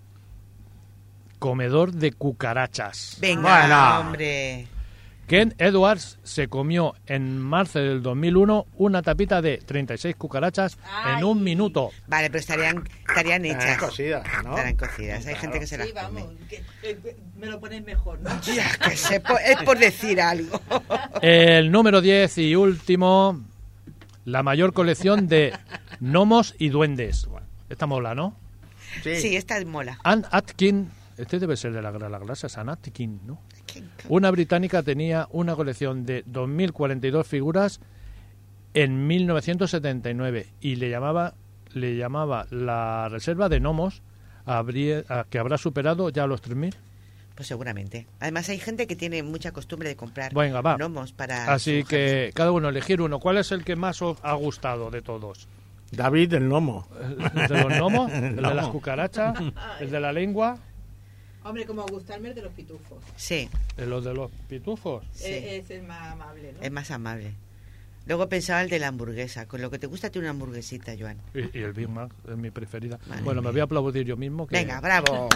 [SPEAKER 1] Comedor de cucarachas.
[SPEAKER 2] Venga,
[SPEAKER 4] Bueno.
[SPEAKER 2] hombre.
[SPEAKER 1] Ken Edwards se comió en marzo del dos mil uno una tapita de treinta y seis cucarachas
[SPEAKER 3] Ay.
[SPEAKER 1] en un minuto.
[SPEAKER 2] Vale, pero estarían, estarían hechas.
[SPEAKER 4] Estarán cocidas, ¿no?
[SPEAKER 2] Estarán cocidas. Hay
[SPEAKER 4] Claro.
[SPEAKER 2] gente que se las
[SPEAKER 3] Sí, vamos,
[SPEAKER 2] come.
[SPEAKER 3] que, eh, me lo pones mejor, ¿no?
[SPEAKER 2] Ya, que se po- es por decir algo.
[SPEAKER 1] El número diez y último, la mayor colección de gnomos y duendes. Esta mola, ¿no?
[SPEAKER 4] Sí.
[SPEAKER 2] Sí, esta mola.
[SPEAKER 1] Anne Atkin, este debe ser de la, la grasa, es Anne Atkin, ¿no?
[SPEAKER 2] Qué-
[SPEAKER 1] Una británica tenía una colección de dos mil cuarenta y dos figuras en mil novecientos setenta y nueve y le llamaba le llamaba la reserva de gnomos habría, a- que habrá superado ya los tres mil.
[SPEAKER 2] Pues seguramente. Además hay gente que tiene mucha costumbre de comprar
[SPEAKER 1] Venga, va.
[SPEAKER 2] gnomos para...
[SPEAKER 1] Así
[SPEAKER 2] su
[SPEAKER 1] que cada uno elegir uno. ¿Cuál es el que más os ha gustado de todos?
[SPEAKER 4] David el gnomo.
[SPEAKER 1] ¿El de los gnomos? ¿El de
[SPEAKER 4] Gnomo.
[SPEAKER 1] las cucarachas? ¿El de la lengua?
[SPEAKER 3] Hombre, como gustarme el de los pitufos.
[SPEAKER 2] Sí,
[SPEAKER 1] ¿El de los pitufos?
[SPEAKER 2] sí.
[SPEAKER 3] Eh, es el más amable, ¿no?
[SPEAKER 2] Es más amable. Luego pensaba el de la hamburguesa. Con lo que te gusta tiene una hamburguesita, Joan.
[SPEAKER 1] Y, y el Big Mac es mi preferida.
[SPEAKER 2] Madre
[SPEAKER 1] bueno, me
[SPEAKER 2] mía.
[SPEAKER 1] voy a aplaudir yo mismo. Que...
[SPEAKER 2] Venga, bravo.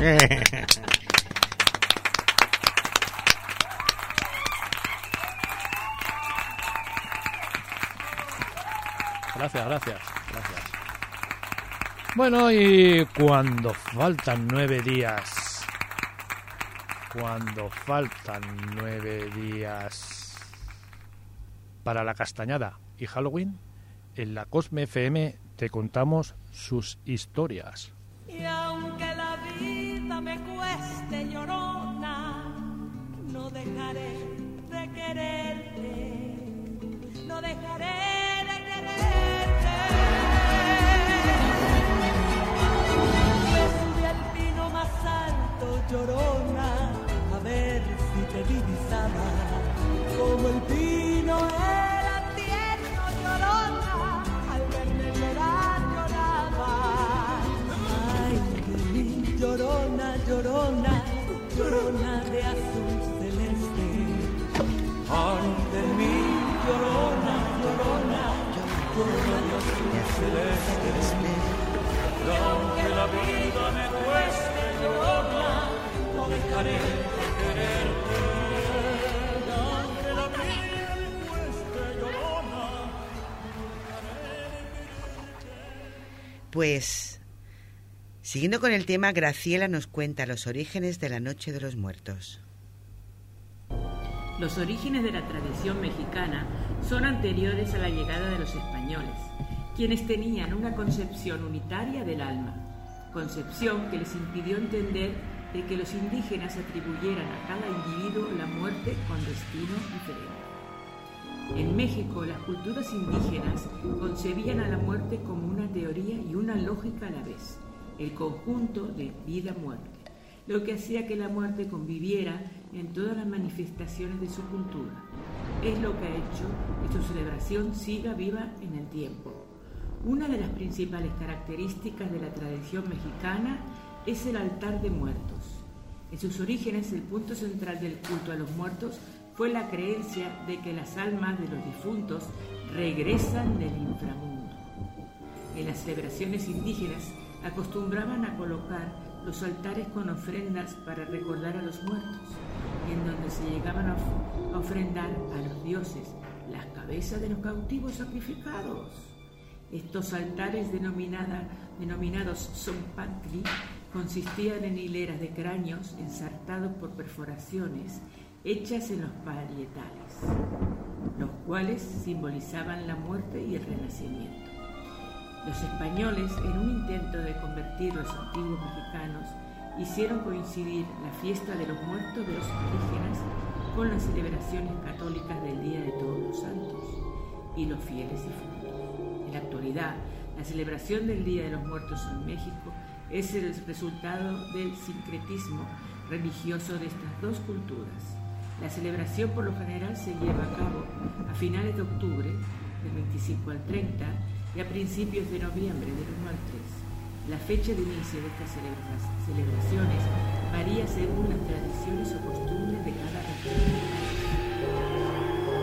[SPEAKER 1] Gracias, gracias, gracias. Bueno, y cuando faltan nueve días, cuando faltan nueve días para la castañada y Halloween, en la Cosme F M te contamos sus historias.
[SPEAKER 6] Y aunque la vida me cueste llorona, no dejaré de quererte, no dejaré de quererte. Me subí al pino más alto, llorona, a ver si te divisaba, como el pino era tierno, llorona, al verme llorar lloraba. Ay de mí, llorona, llorona, llorona de azul celeste. Ay de mí, llorona, llorona, llorona de azul celeste. Y aunque la vida me cueste, llorona, no dejaré de quererte. Y aunque la vida me cueste, llorona,
[SPEAKER 2] Pues, siguiendo con el tema, Graciela nos cuenta los orígenes de la Noche de los Muertos.
[SPEAKER 7] Los orígenes de la tradición mexicana son anteriores a la llegada de los españoles, quienes tenían una concepción unitaria del alma, concepción que les impidió entender de que los indígenas atribuyeran a cada individuo la muerte con destino diferente. En México, las culturas indígenas concebían a la muerte como una teoría y una lógica a la vez, el conjunto de vida-muerte, lo que hacía que la muerte conviviera en todas las manifestaciones de su cultura. Es lo que ha hecho que su celebración siga viva en el tiempo. Una de las principales características de la tradición mexicana es el altar de muertos. En sus orígenes, el punto central del culto a los muertos fue la creencia de que las almas de los difuntos regresan del inframundo. En las celebraciones indígenas acostumbraban a colocar los altares con ofrendas para recordar a los muertos, en donde se llegaban a, of- a ofrendar a los dioses las cabezas de los cautivos sacrificados. Estos altares denominada, denominados Zompantli consistían en hileras de cráneos ensartados por perforaciones hechas en los parietales, los cuales simbolizaban la muerte y el renacimiento. Los españoles, en un intento de convertir los antiguos mexicanos, hicieron coincidir la fiesta de los muertos de los indígenas con las celebraciones católicas del Día de Todos los Santos y los fieles difuntos. En la actualidad, la celebración del Día de los Muertos en México es el resultado del sincretismo religioso de estas dos culturas. La celebración por lo general se lleva a cabo a finales de octubre, del veinticinco al treinta, y a principios de noviembre, del uno al tres. La fecha de inicio de estas celebra- celebraciones varía según las tradiciones o costumbres de cada región.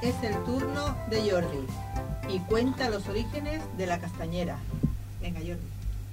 [SPEAKER 3] es el turno de Jordi y cuenta los orígenes de la castañera. Venga, Jordi.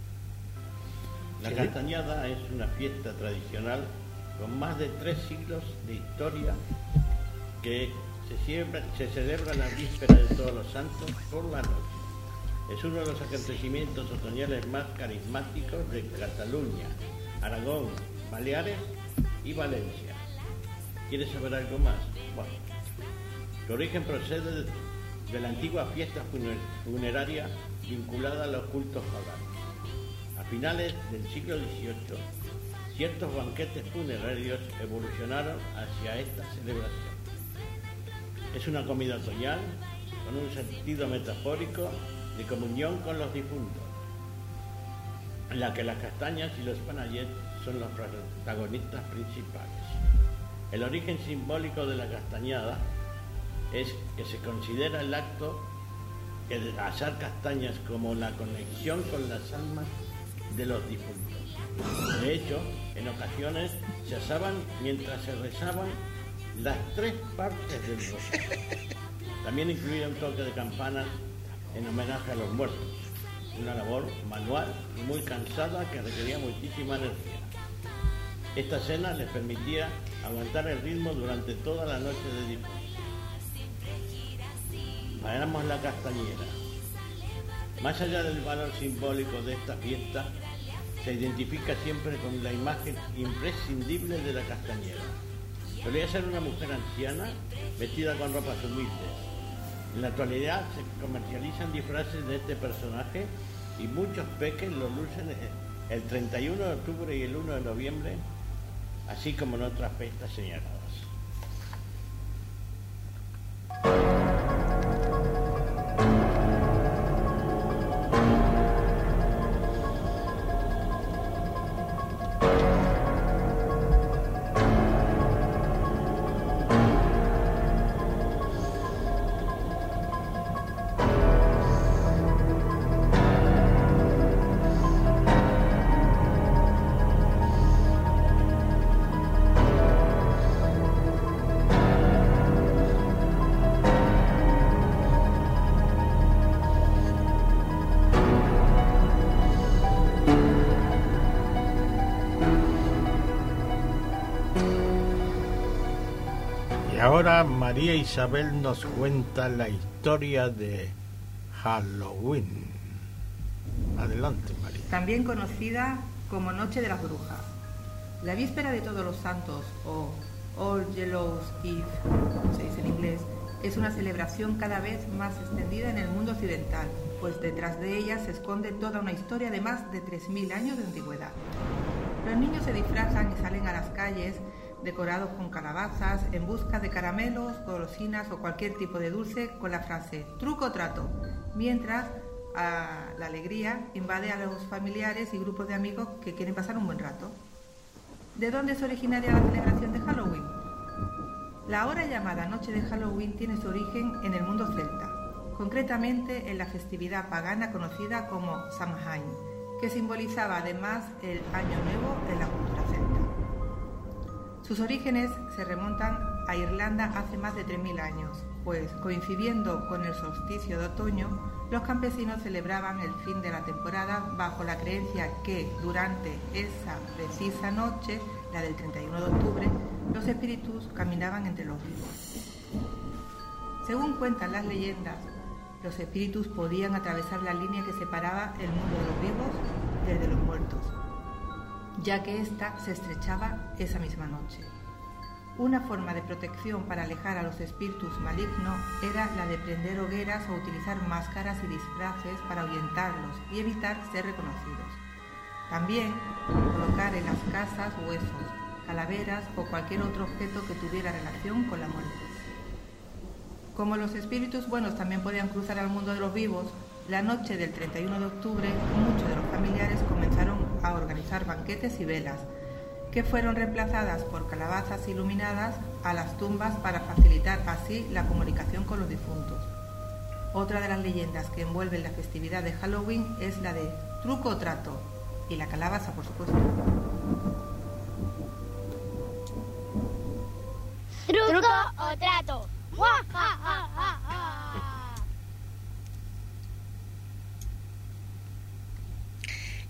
[SPEAKER 8] La castañada es una fiesta tradicional con más de tres siglos de historia que se, siembra, se celebra la víspera de Todos los Santos por la noche. Es uno de los acontecimientos otoñales más carismáticos de Cataluña, Aragón, Baleares y Valencia. ¿Quieres saber algo más? Bueno, su origen procede de la antigua fiesta funeraria vinculada a los cultos paganos. A finales del siglo dieciocho, ciertos banquetes funerarios evolucionaron hacia esta celebración. Es una comida otoñal con un sentido metafórico de comunión con los difuntos, en la que las castañas y los panayets son los protagonistas principales. El origen simbólico de la castañada es que se considera el acto de asar castañas como la conexión con las almas de los difuntos. De hecho, en ocasiones se asaban mientras se rezaban las tres partes del rosario. También incluía un toque de campanas en homenaje a los muertos, una labor manual y muy cansada que requería muchísima energía. Esta cena les permitía aguantar el ritmo durante toda la noche de difuntos. Veamos la castañera. Más allá del valor simbólico de esta fiesta, se identifica siempre con la imagen imprescindible de la castañera. Solía ser una mujer anciana vestida con ropas humildes. En la actualidad se comercializan disfraces de este personaje y muchos peques lo lucen el treinta y uno de octubre y el uno de noviembre, así como en otras fiestas señaladas.
[SPEAKER 4] Ahora María Isabel nos cuenta la historia de Halloween. Adelante, María.
[SPEAKER 9] También conocida como Noche de las Brujas. La víspera de Todos los Santos, o All Hallows Eve, como se dice en inglés, es una celebración cada vez más extendida en el mundo occidental, pues detrás de ella se esconde toda una historia de más de tres mil años de antigüedad. Los niños se disfrazan y salen a las calles decorados con calabazas, en busca de caramelos, golosinas o cualquier tipo de dulce con la frase truco o trato, mientras a la alegría invade a los familiares y grupos de amigos que quieren pasar un buen rato. ¿De dónde es originaria la celebración de Halloween? La ahora llamada Noche de Halloween tiene su origen en el mundo celta, concretamente en la festividad pagana conocida como Samhain, que simbolizaba además el Año Nuevo en la cultura celta. Sus orígenes se remontan a Irlanda hace más de tres mil años, pues coincidiendo con el solsticio de otoño, los campesinos celebraban el fin de la temporada bajo la creencia que durante esa precisa noche, la del treinta y uno de octubre, los espíritus caminaban entre los vivos. Según cuentan las leyendas, los espíritus podían atravesar la línea que separaba el mundo de los vivos del de los muertos, ya que ésta se estrechaba esa misma noche. Una forma de protección para alejar a los espíritus malignos era la de prender hogueras o utilizar máscaras y disfraces para ahuyentarlos y evitar ser reconocidos. También colocar en las casas huesos, calaveras o cualquier otro objeto que tuviera relación con la muerte. Como los espíritus buenos también podían cruzar al mundo de los vivos, la noche del treinta y uno de octubre, muchos de los familiares comenzaron a organizar banquetes y velas, que fueron reemplazadas por calabazas iluminadas a las tumbas para facilitar así la comunicación con los difuntos. Otra de las leyendas que envuelven la festividad de Halloween es la de truco o trato, y la calabaza, por supuesto.
[SPEAKER 5] Truco o trato. ¡Mua, ja, ja, ja!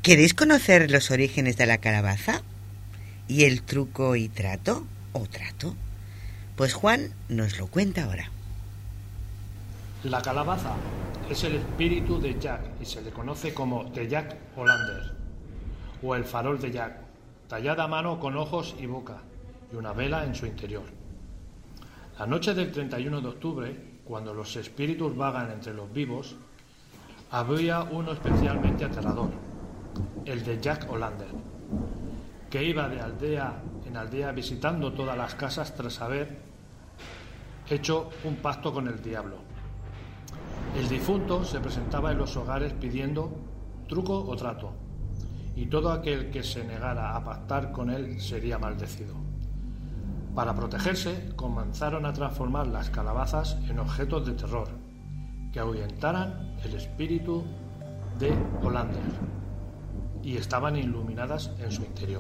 [SPEAKER 2] ¿Queréis conocer los orígenes de la calabaza? ¿Y el truco y trato? ¿O trato? Pues Juan nos lo cuenta ahora.
[SPEAKER 1] La calabaza es el espíritu de Jack y se le conoce como The Jack O'Lantern o el farol de Jack, tallada a mano con ojos y boca y una vela en su interior. La noche del treinta y uno de octubre, cuando los espíritus vagan entre los vivos, había uno especialmente aterrador, el de Jack O'Lantern, que iba de aldea en aldea visitando todas las casas tras haber hecho un pacto con el diablo. El difunto se presentaba en los hogares pidiendo truco o trato, y todo aquel que se negara a pactar con él sería maldecido. Para protegerse, comenzaron a transformar las calabazas en objetos de terror, que ahuyentaran el espíritu de O'Lantern, y estaban iluminadas en su interior.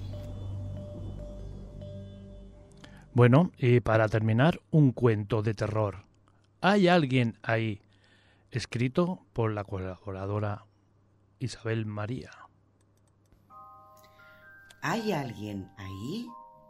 [SPEAKER 1] Bueno, y para terminar, un cuento de terror. ¿Hay alguien ahí? Escrito por la colaboradora Isabel María.
[SPEAKER 2] ¿Hay alguien ahí?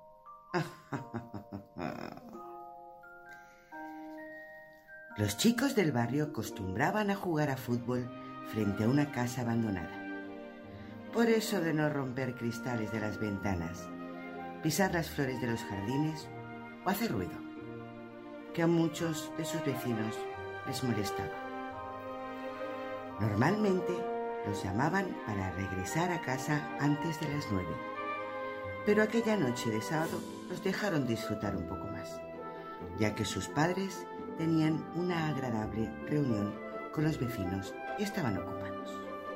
[SPEAKER 2] Los chicos del barrio acostumbraban a jugar a fútbol frente a una casa abandonada. Por eso de no romper cristales de las ventanas, pisar las flores de los jardines o hacer ruido, que a muchos de sus vecinos les molestaba. Normalmente los llamaban para regresar a casa antes de las nueve, pero aquella noche de sábado los dejaron disfrutar un poco más, ya que sus padres tenían una agradable reunión con los vecinos y estaban ocupados.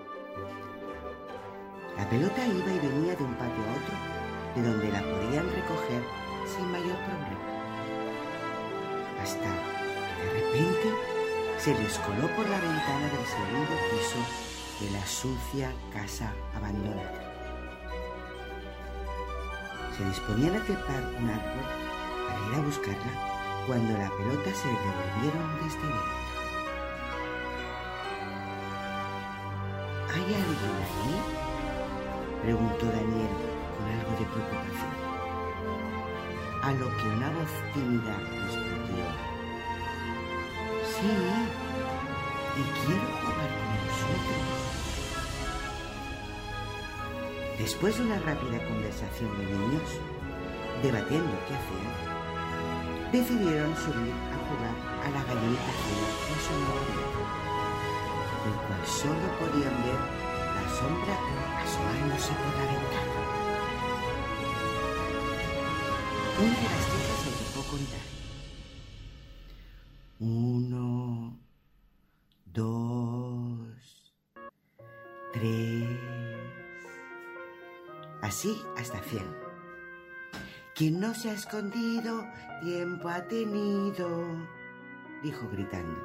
[SPEAKER 2] La pelota iba y venía de un patio a otro, de donde la podían recoger sin mayor problema, hasta que de repente se les coló por la ventana del segundo piso de la sucia casa abandonada. Se disponían a trepar un árbol para ir a buscarla cuando la pelota se le devolvieron desde dentro. ¿Hay alguien ahí?, preguntó Daniel con algo de preocupación. A lo que una voz tímida respondió: sí, y quiero jugar con nosotros. Después de una rápida conversación de niños, debatiendo qué hacer, decidieron subir a jugar a la gallinita fría en su nuevo, del cual solo podían ver la sombra asomándose por la ventana. Una de las chicas se tocó contar. Uno, dos, tres... Así hasta cien. Quien no se ha escondido, tiempo ha tenido, dijo gritando.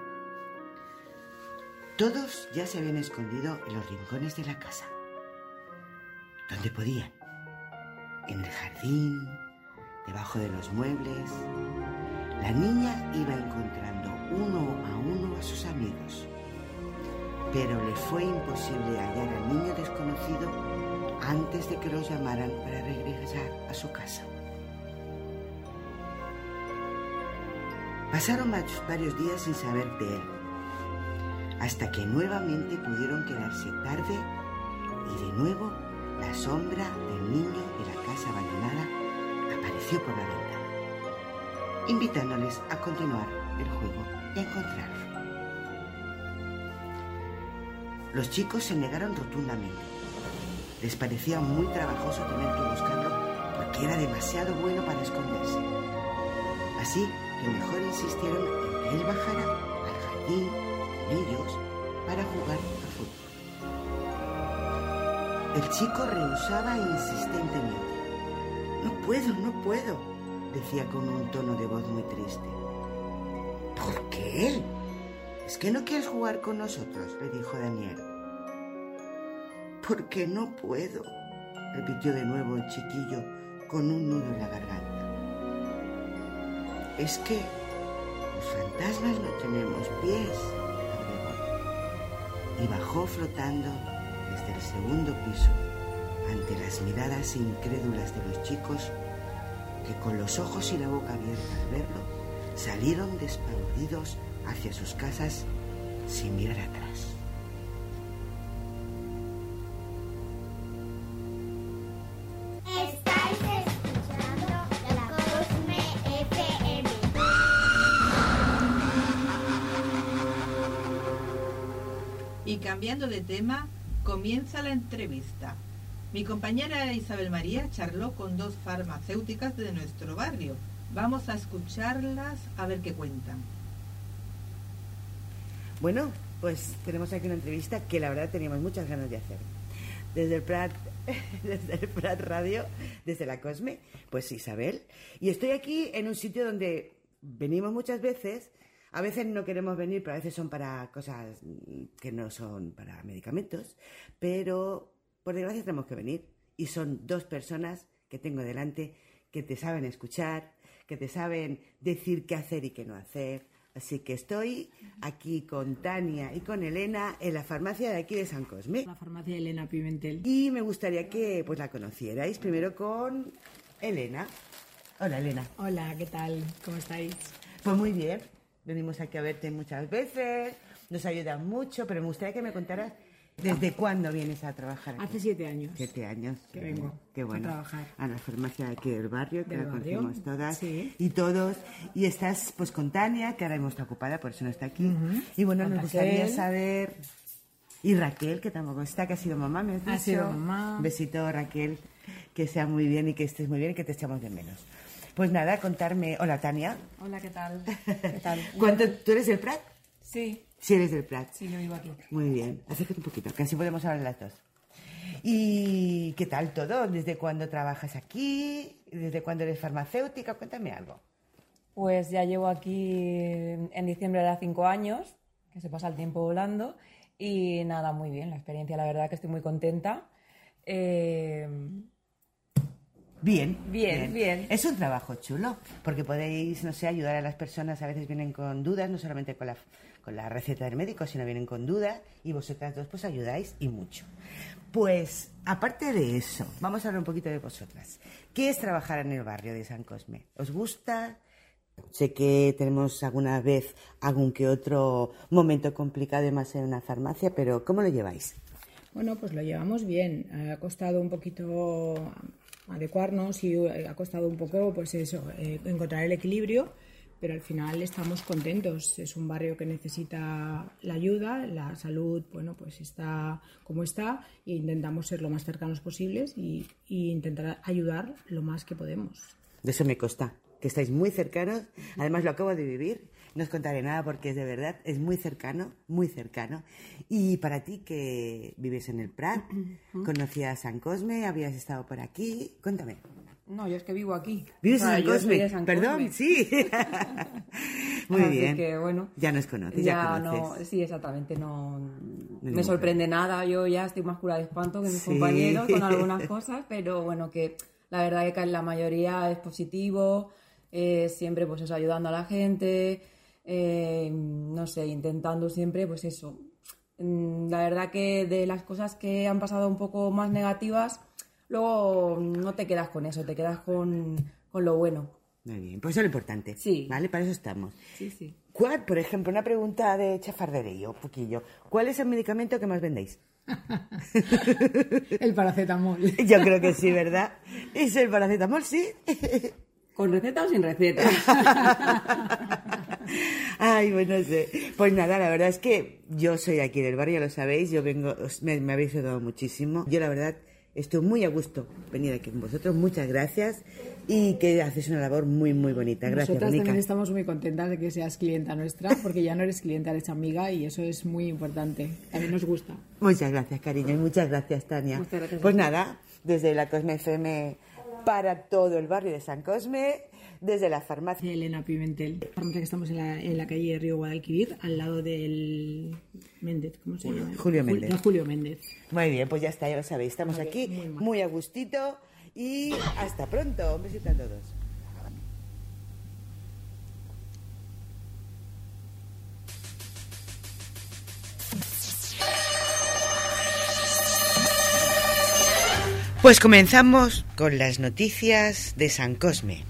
[SPEAKER 2] Todos ya se habían escondido en los rincones de la casa, donde podían, en el jardín, debajo de los muebles. La niña iba encontrando uno a uno a sus amigos, pero le fue imposible hallar al niño desconocido antes de que los llamaran para regresar a su casa. Pasaron varios días sin saber de él, hasta que nuevamente pudieron quedarse tarde y de nuevo la sombra del niño de la casa abandonada apareció por la ventana, invitándoles a continuar el juego y a encontrarlo. Los chicos se negaron rotundamente. Les parecía muy trabajoso tener que buscarlo porque era demasiado bueno para esconderse. Así que mejor insistieron en que él bajara al jardín con ellos para jugar a fútbol. El chico rehusaba insistentemente. No puedo, no puedo, decía con un tono de voz muy triste. ¿Por qué? ¿Es que no quieres jugar con nosotros?, le dijo Daniel. Porque no puedo, repitió de nuevo el chiquillo con un nudo en la garganta. Es que los fantasmas no tenemos pies, agregó, y bajó flotando desde el segundo piso, ante las miradas incrédulas de los chicos que con los ojos y la boca abierta al verlo, salieron despavoridos hacia sus casas sin mirar atrás.
[SPEAKER 5] Estáis escuchando la Cosme F M.
[SPEAKER 3] Y cambiando de tema, comienza la entrevista. Mi compañera Isabel María charló con dos farmacéuticas de nuestro barrio. Vamos a escucharlas a ver qué cuentan.
[SPEAKER 2] Bueno, pues tenemos aquí una entrevista que la verdad teníamos muchas ganas de hacer. Desde el Prat, desde el Prat Radio, desde la Cosme, pues Isabel. Y estoy aquí en un sitio donde venimos muchas veces. A veces no queremos venir, pero a veces son para cosas que no son para medicamentos. Pero por desgracia tenemos que venir. Y son dos personas que tengo delante que te saben escuchar, que te saben decir qué hacer y qué no hacer. Así que estoy aquí con Tania y con Elena en la farmacia de aquí de San Cosme.
[SPEAKER 10] La farmacia Elena Pimentel.
[SPEAKER 2] Y me gustaría que pues la conocierais primero con Elena. Hola, Elena.
[SPEAKER 10] Hola, ¿qué tal? ¿Cómo estáis?
[SPEAKER 2] Pues muy bien. Venimos aquí a verte muchas veces, nos ayudas mucho, pero me gustaría que me contaras desde cuándo vienes a trabajar aquí.
[SPEAKER 10] Hace siete años.
[SPEAKER 2] Siete años.
[SPEAKER 10] Que vengo
[SPEAKER 2] Qué bueno.
[SPEAKER 10] a trabajar.
[SPEAKER 2] A la farmacia de aquí del barrio, que
[SPEAKER 10] Del
[SPEAKER 2] la
[SPEAKER 10] barrio,
[SPEAKER 2] conocemos todas
[SPEAKER 10] sí.
[SPEAKER 2] y todos. Y estás pues con Tania, que ahora mismo está ocupada, por eso no está aquí. Uh-huh. Y bueno,
[SPEAKER 10] Con
[SPEAKER 2] nos
[SPEAKER 10] Raquel.
[SPEAKER 2] gustaría saber... Y Raquel, que tampoco está, que ha sido mamá, me has dicho.
[SPEAKER 10] Ha sido mamá.
[SPEAKER 2] Un besito, Raquel, que sea muy bien y que estés muy bien y que te echamos de menos. Pues nada, contarme... Hola, Tania.
[SPEAKER 10] Hola, ¿qué tal? ¿Qué tal?
[SPEAKER 2] ¿Cuánto... ¿Tú eres del Prat?
[SPEAKER 10] Sí.
[SPEAKER 2] Sí, eres del Prat.
[SPEAKER 10] Sí, yo vivo aquí.
[SPEAKER 2] Muy bien. Acércate un poquito, que así podemos hablar las dos. ¿Y qué tal todo? ¿Desde cuándo trabajas aquí? ¿Desde cuándo eres farmacéutica? Cuéntame algo.
[SPEAKER 11] Pues ya llevo aquí en diciembre de cinco años, que se pasa el tiempo volando, y nada, muy bien, la experiencia, la verdad que estoy muy contenta. Eh...
[SPEAKER 2] Bien,
[SPEAKER 11] bien, bien, bien.
[SPEAKER 2] Es un trabajo chulo, porque podéis, no sé, ayudar a las personas, a veces vienen con dudas, no solamente con la, con la receta del médico, sino vienen con dudas, y vosotras dos pues ayudáis y mucho. Pues, aparte de eso, vamos a hablar un poquito de vosotras. ¿Qué es trabajar en el barrio de San Cosme? ¿Os gusta? Sé que tenemos alguna vez algún que otro momento complicado y más en una farmacia, pero ¿cómo lo lleváis?
[SPEAKER 10] Bueno, pues lo llevamos bien. Ha costado un poquito adecuarnos y ha costado un poco, pues eso, eh, encontrar el equilibrio, pero al final estamos contentos. Es un barrio que necesita la ayuda, la salud, bueno, pues está como está, e intentamos ser lo más cercanos posibles y, y intentar ayudar lo más que podemos.
[SPEAKER 2] De eso me consta, que estáis muy cercanos. Además lo acabo de vivir, no os contaré nada porque es de verdad, es muy cercano, muy cercano. Y para ti que vives en el Prat, conocías San Cosme, habías estado por aquí, cuéntame.
[SPEAKER 11] No, yo es que vivo aquí.
[SPEAKER 2] ¿Vives
[SPEAKER 11] o sea,
[SPEAKER 2] en San Cosme?
[SPEAKER 11] de San
[SPEAKER 2] Perdón,
[SPEAKER 11] Cosme.
[SPEAKER 2] sí. Muy
[SPEAKER 11] Así
[SPEAKER 2] bien.
[SPEAKER 11] que, bueno,
[SPEAKER 2] ya nos conoces,
[SPEAKER 11] ya,
[SPEAKER 2] ya conoces.
[SPEAKER 11] no, sí, exactamente, no,
[SPEAKER 2] No
[SPEAKER 11] me
[SPEAKER 2] ningún
[SPEAKER 11] sorprende nada. Yo ya estoy más cura de espanto que mis
[SPEAKER 2] Sí.
[SPEAKER 11] compañeros con algunas cosas, pero bueno, que la verdad es que la mayoría es positivo, eh, siempre pues eso, ayudando a la gente, eh, no sé, intentando siempre pues eso. Mm, La verdad que de las cosas que han pasado un poco más negativas, luego no te quedas con eso, te quedas con, con lo bueno.
[SPEAKER 2] Muy bien, pues eso es lo importante.
[SPEAKER 11] Sí.
[SPEAKER 2] ¿Vale? Para eso estamos.
[SPEAKER 11] Sí, sí.
[SPEAKER 2] ¿Cuál, por ejemplo, una pregunta de chafarderío, un poquillo? ¿Cuál es el medicamento que más vendéis?
[SPEAKER 10] El paracetamol.
[SPEAKER 2] Yo creo que sí, ¿verdad? ¿Es el paracetamol, sí?
[SPEAKER 11] ¿Con receta o sin receta?
[SPEAKER 2] Ay, bueno, no sé. Pues nada, la verdad es que yo soy aquí del barrio, lo sabéis, yo vengo, os- me, me habéis ayudado muchísimo. Yo la verdad estoy muy a gusto venir aquí con vosotros, muchas gracias y que hacéis una labor muy, muy bonita. Gracias,
[SPEAKER 10] Nosotras
[SPEAKER 2] Mónica.
[SPEAKER 10] también estamos muy contentas de que seas clienta nuestra, porque ya no eres clienta, eres amiga y eso es muy importante. También nos gusta.
[SPEAKER 2] Muchas gracias, cariño, y muchas gracias, Tania.
[SPEAKER 11] Muchas gracias a
[SPEAKER 2] Pues
[SPEAKER 11] ti.
[SPEAKER 2] nada, desde la Cosme F M para todo el barrio de San Cosme, desde la farmacia.
[SPEAKER 10] Elena Pimentel. Farmacia que estamos en la, en la calle Río Guadalquivir, al lado del Méndez, ¿cómo se llama?
[SPEAKER 2] Julio
[SPEAKER 10] Jul-
[SPEAKER 2] Méndez.
[SPEAKER 10] no, Julio Méndez.
[SPEAKER 2] Muy bien, pues ya está, ya lo sabéis, estamos
[SPEAKER 10] Muy
[SPEAKER 2] aquí
[SPEAKER 10] bien, muy mal.
[SPEAKER 2] muy a gustito y hasta pronto. Un besito a todos. Pues comenzamos con las noticias de San Cosme.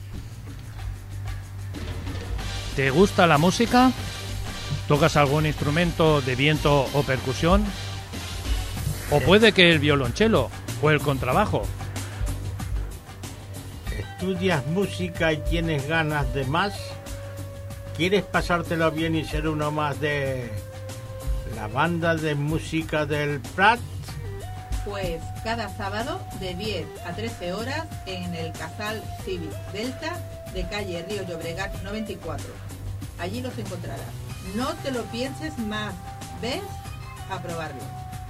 [SPEAKER 1] ¿Te gusta la música? ¿Tocas algún instrumento de viento o percusión? ¿O puede que el violonchelo o el contrabajo?
[SPEAKER 4] ¿Estudias música y tienes ganas de más? ¿Quieres pasártelo bien y ser uno más de la banda de música del Prat?
[SPEAKER 3] Pues cada sábado de diez a trece horas en el Casal Cívic Delta de calle Río Llobregat noventa y cuatro. Allí los encontrarás. No te lo pienses más. ¿Ves? A probarlo.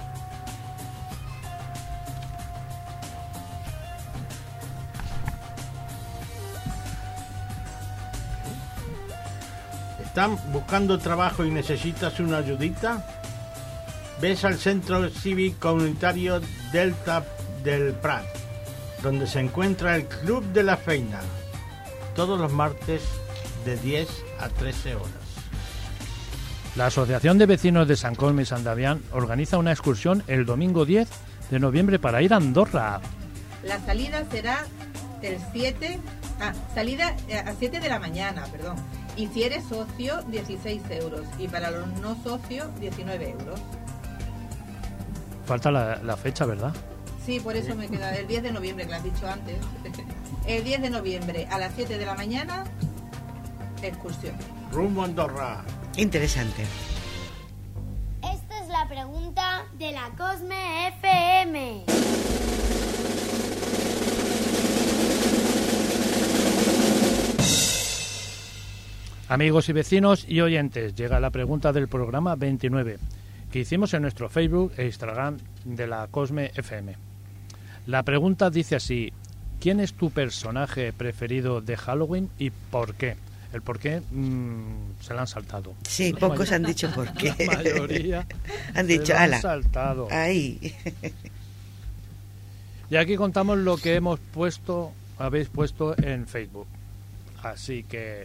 [SPEAKER 4] ¿Están buscando trabajo y necesitas una ayudita? Ves al Centro Cívico Comunitario Delta del Prat, donde se encuentra el Club de la Feina, todos los martes de diez a trece horas.
[SPEAKER 1] La Asociación de Vecinos de San Cosme y San Damián organiza una excursión el domingo diez de noviembre para ir a Andorra.
[SPEAKER 3] La salida será el siete, ah, salida a siete de la mañana, perdón. Y si eres socio, dieciséis euros. Y para los no socios, diecinueve euros.
[SPEAKER 1] Falta la, la fecha, ¿verdad?
[SPEAKER 3] Sí, por eso me queda el diez de noviembre, que lo has dicho antes. El diez de noviembre a las siete de la mañana, excursión.
[SPEAKER 4] Rumbo a Andorra.
[SPEAKER 2] Interesante.
[SPEAKER 5] Esta es la pregunta de la Cosme F M.
[SPEAKER 1] Amigos y vecinos y oyentes, llega la pregunta del programa veintinueve, que hicimos en nuestro Facebook e Instagram de la Cosme F M. La pregunta dice así: ¿quién es tu personaje preferido de Halloween y por qué? El por qué mmm, se la han saltado.
[SPEAKER 2] Sí,
[SPEAKER 1] la
[SPEAKER 2] pocos
[SPEAKER 1] mayor...
[SPEAKER 2] han dicho por qué.
[SPEAKER 1] La mayoría
[SPEAKER 2] han dicho,
[SPEAKER 1] se lo han
[SPEAKER 2] ala.
[SPEAKER 1] saltado.
[SPEAKER 2] Ahí.
[SPEAKER 1] Y aquí contamos lo que hemos puesto, habéis puesto en Facebook. Así que...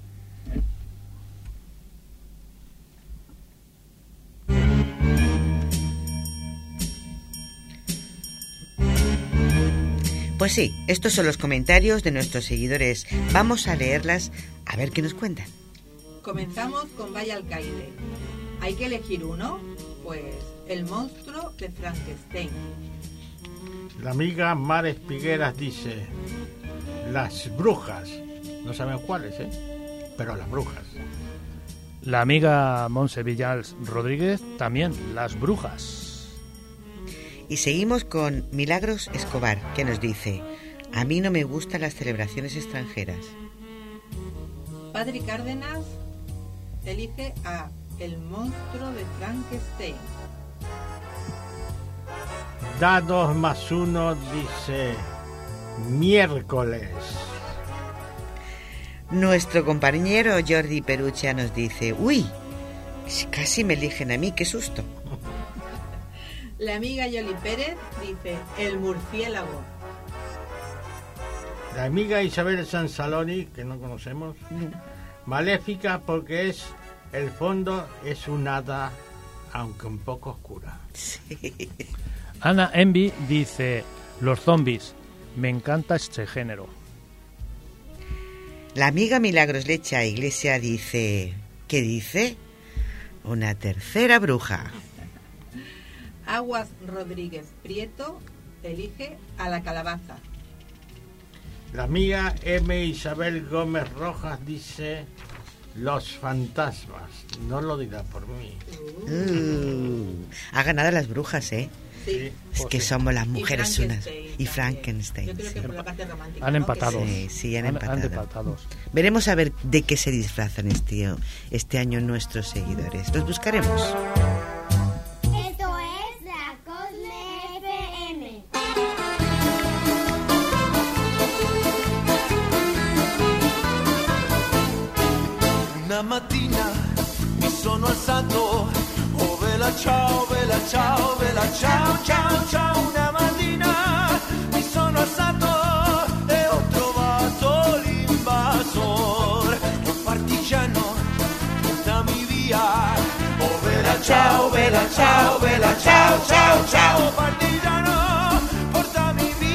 [SPEAKER 2] Pues sí, estos son los comentarios de nuestros seguidores. Vamos a leerlas a ver qué nos cuentan.
[SPEAKER 3] Comenzamos con Vaya Alcaide. ¿Hay que elegir uno? Pues el monstruo de Frankenstein.
[SPEAKER 4] La amiga Mar Espigueras dice: las brujas. No saben cuáles, ¿eh? Pero las brujas.
[SPEAKER 1] La amiga Monse Villals Rodríguez, también las brujas.
[SPEAKER 2] Y seguimos con Milagros Escobar, que nos dice: a mí no me gustan las celebraciones extranjeras.
[SPEAKER 3] Padre Cárdenas elige a el monstruo de Frankenstein.
[SPEAKER 4] Dados más uno dice miércoles.
[SPEAKER 2] Nuestro compañero Jordi Perucha nos dice: uy, casi me eligen a mí, qué susto.
[SPEAKER 3] La amiga Yoli Pérez dice el murciélago.
[SPEAKER 4] La amiga Isabel Sansaloni, que no conocemos,
[SPEAKER 2] No.
[SPEAKER 4] maléfica porque es el fondo es un hada, aunque un poco oscura.
[SPEAKER 2] Sí.
[SPEAKER 1] Ana Envy dice los zombies. Me encanta este género.
[SPEAKER 2] La amiga Milagros Lecha Iglesia dice: ¿qué dice? Una tercera bruja.
[SPEAKER 3] Aguas Rodríguez Prieto elige a la calabaza.
[SPEAKER 4] La amiga M. Isabel Gómez Rojas dice los fantasmas. No lo dirá por mí.
[SPEAKER 2] Uh, ha ganado las brujas, ¿eh?
[SPEAKER 3] Sí.
[SPEAKER 2] Es que
[SPEAKER 4] sí.
[SPEAKER 2] somos las mujeres
[SPEAKER 3] Y
[SPEAKER 2] unas.
[SPEAKER 3] Frankenstein
[SPEAKER 2] Y
[SPEAKER 3] también.
[SPEAKER 2] Frankenstein.
[SPEAKER 3] Yo creo
[SPEAKER 2] sí.
[SPEAKER 3] que por la parte romántica.
[SPEAKER 1] Han
[SPEAKER 3] ¿no?
[SPEAKER 1] empatado.
[SPEAKER 3] Que
[SPEAKER 2] Sí, sí, han
[SPEAKER 1] Han-
[SPEAKER 2] empatado.
[SPEAKER 1] han empatados.
[SPEAKER 2] Veremos a ver de qué se disfrazan este, este año nuestros seguidores. Los buscaremos.
[SPEAKER 5] Esto es la Cosme F M.
[SPEAKER 6] Una mattina mi sono alzato, oh vela ciao, vela ciao, vela ciao, ciao, ciao. Una mattina mi sono alzato e ho trovato l'invasor, un partigiano, portami via, oh vela ciao, vela ciao, vela ciao, ciao, ciao. Partigiano, portami via.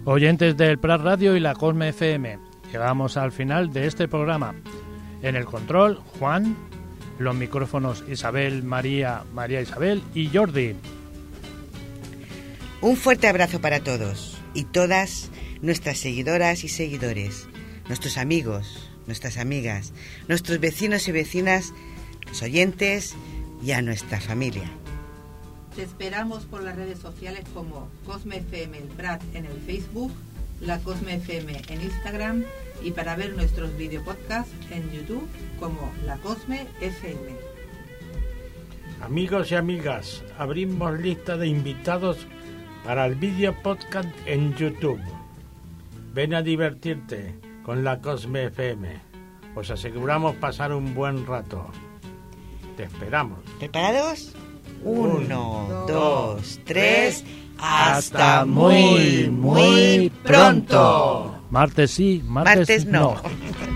[SPEAKER 1] Oyentes del Prat Radio y la Cosme F M, llegamos al final de este programa. En el control, Juan, los micrófonos Isabel, María, María Isabel y Jordi.
[SPEAKER 2] Un fuerte abrazo para todos y todas nuestras seguidoras y seguidores, nuestros amigos, nuestras amigas, nuestros vecinos y vecinas, los oyentes y a nuestra familia.
[SPEAKER 9] Te esperamos por las redes sociales como Cosme F M El Prat en el Facebook, La Cosme F M en Instagram y para ver nuestros videopodcasts en YouTube como La Cosme F M.
[SPEAKER 4] Amigos y amigas, abrimos lista de invitados para el video podcast en YouTube. Ven a divertirte con La Cosme F M. Os aseguramos pasar un buen rato. Te esperamos.
[SPEAKER 2] ¿Preparados? Uno, dos, tres.
[SPEAKER 1] Hasta muy, muy pronto. Martes sí, martes,
[SPEAKER 2] Martes no.
[SPEAKER 1] no.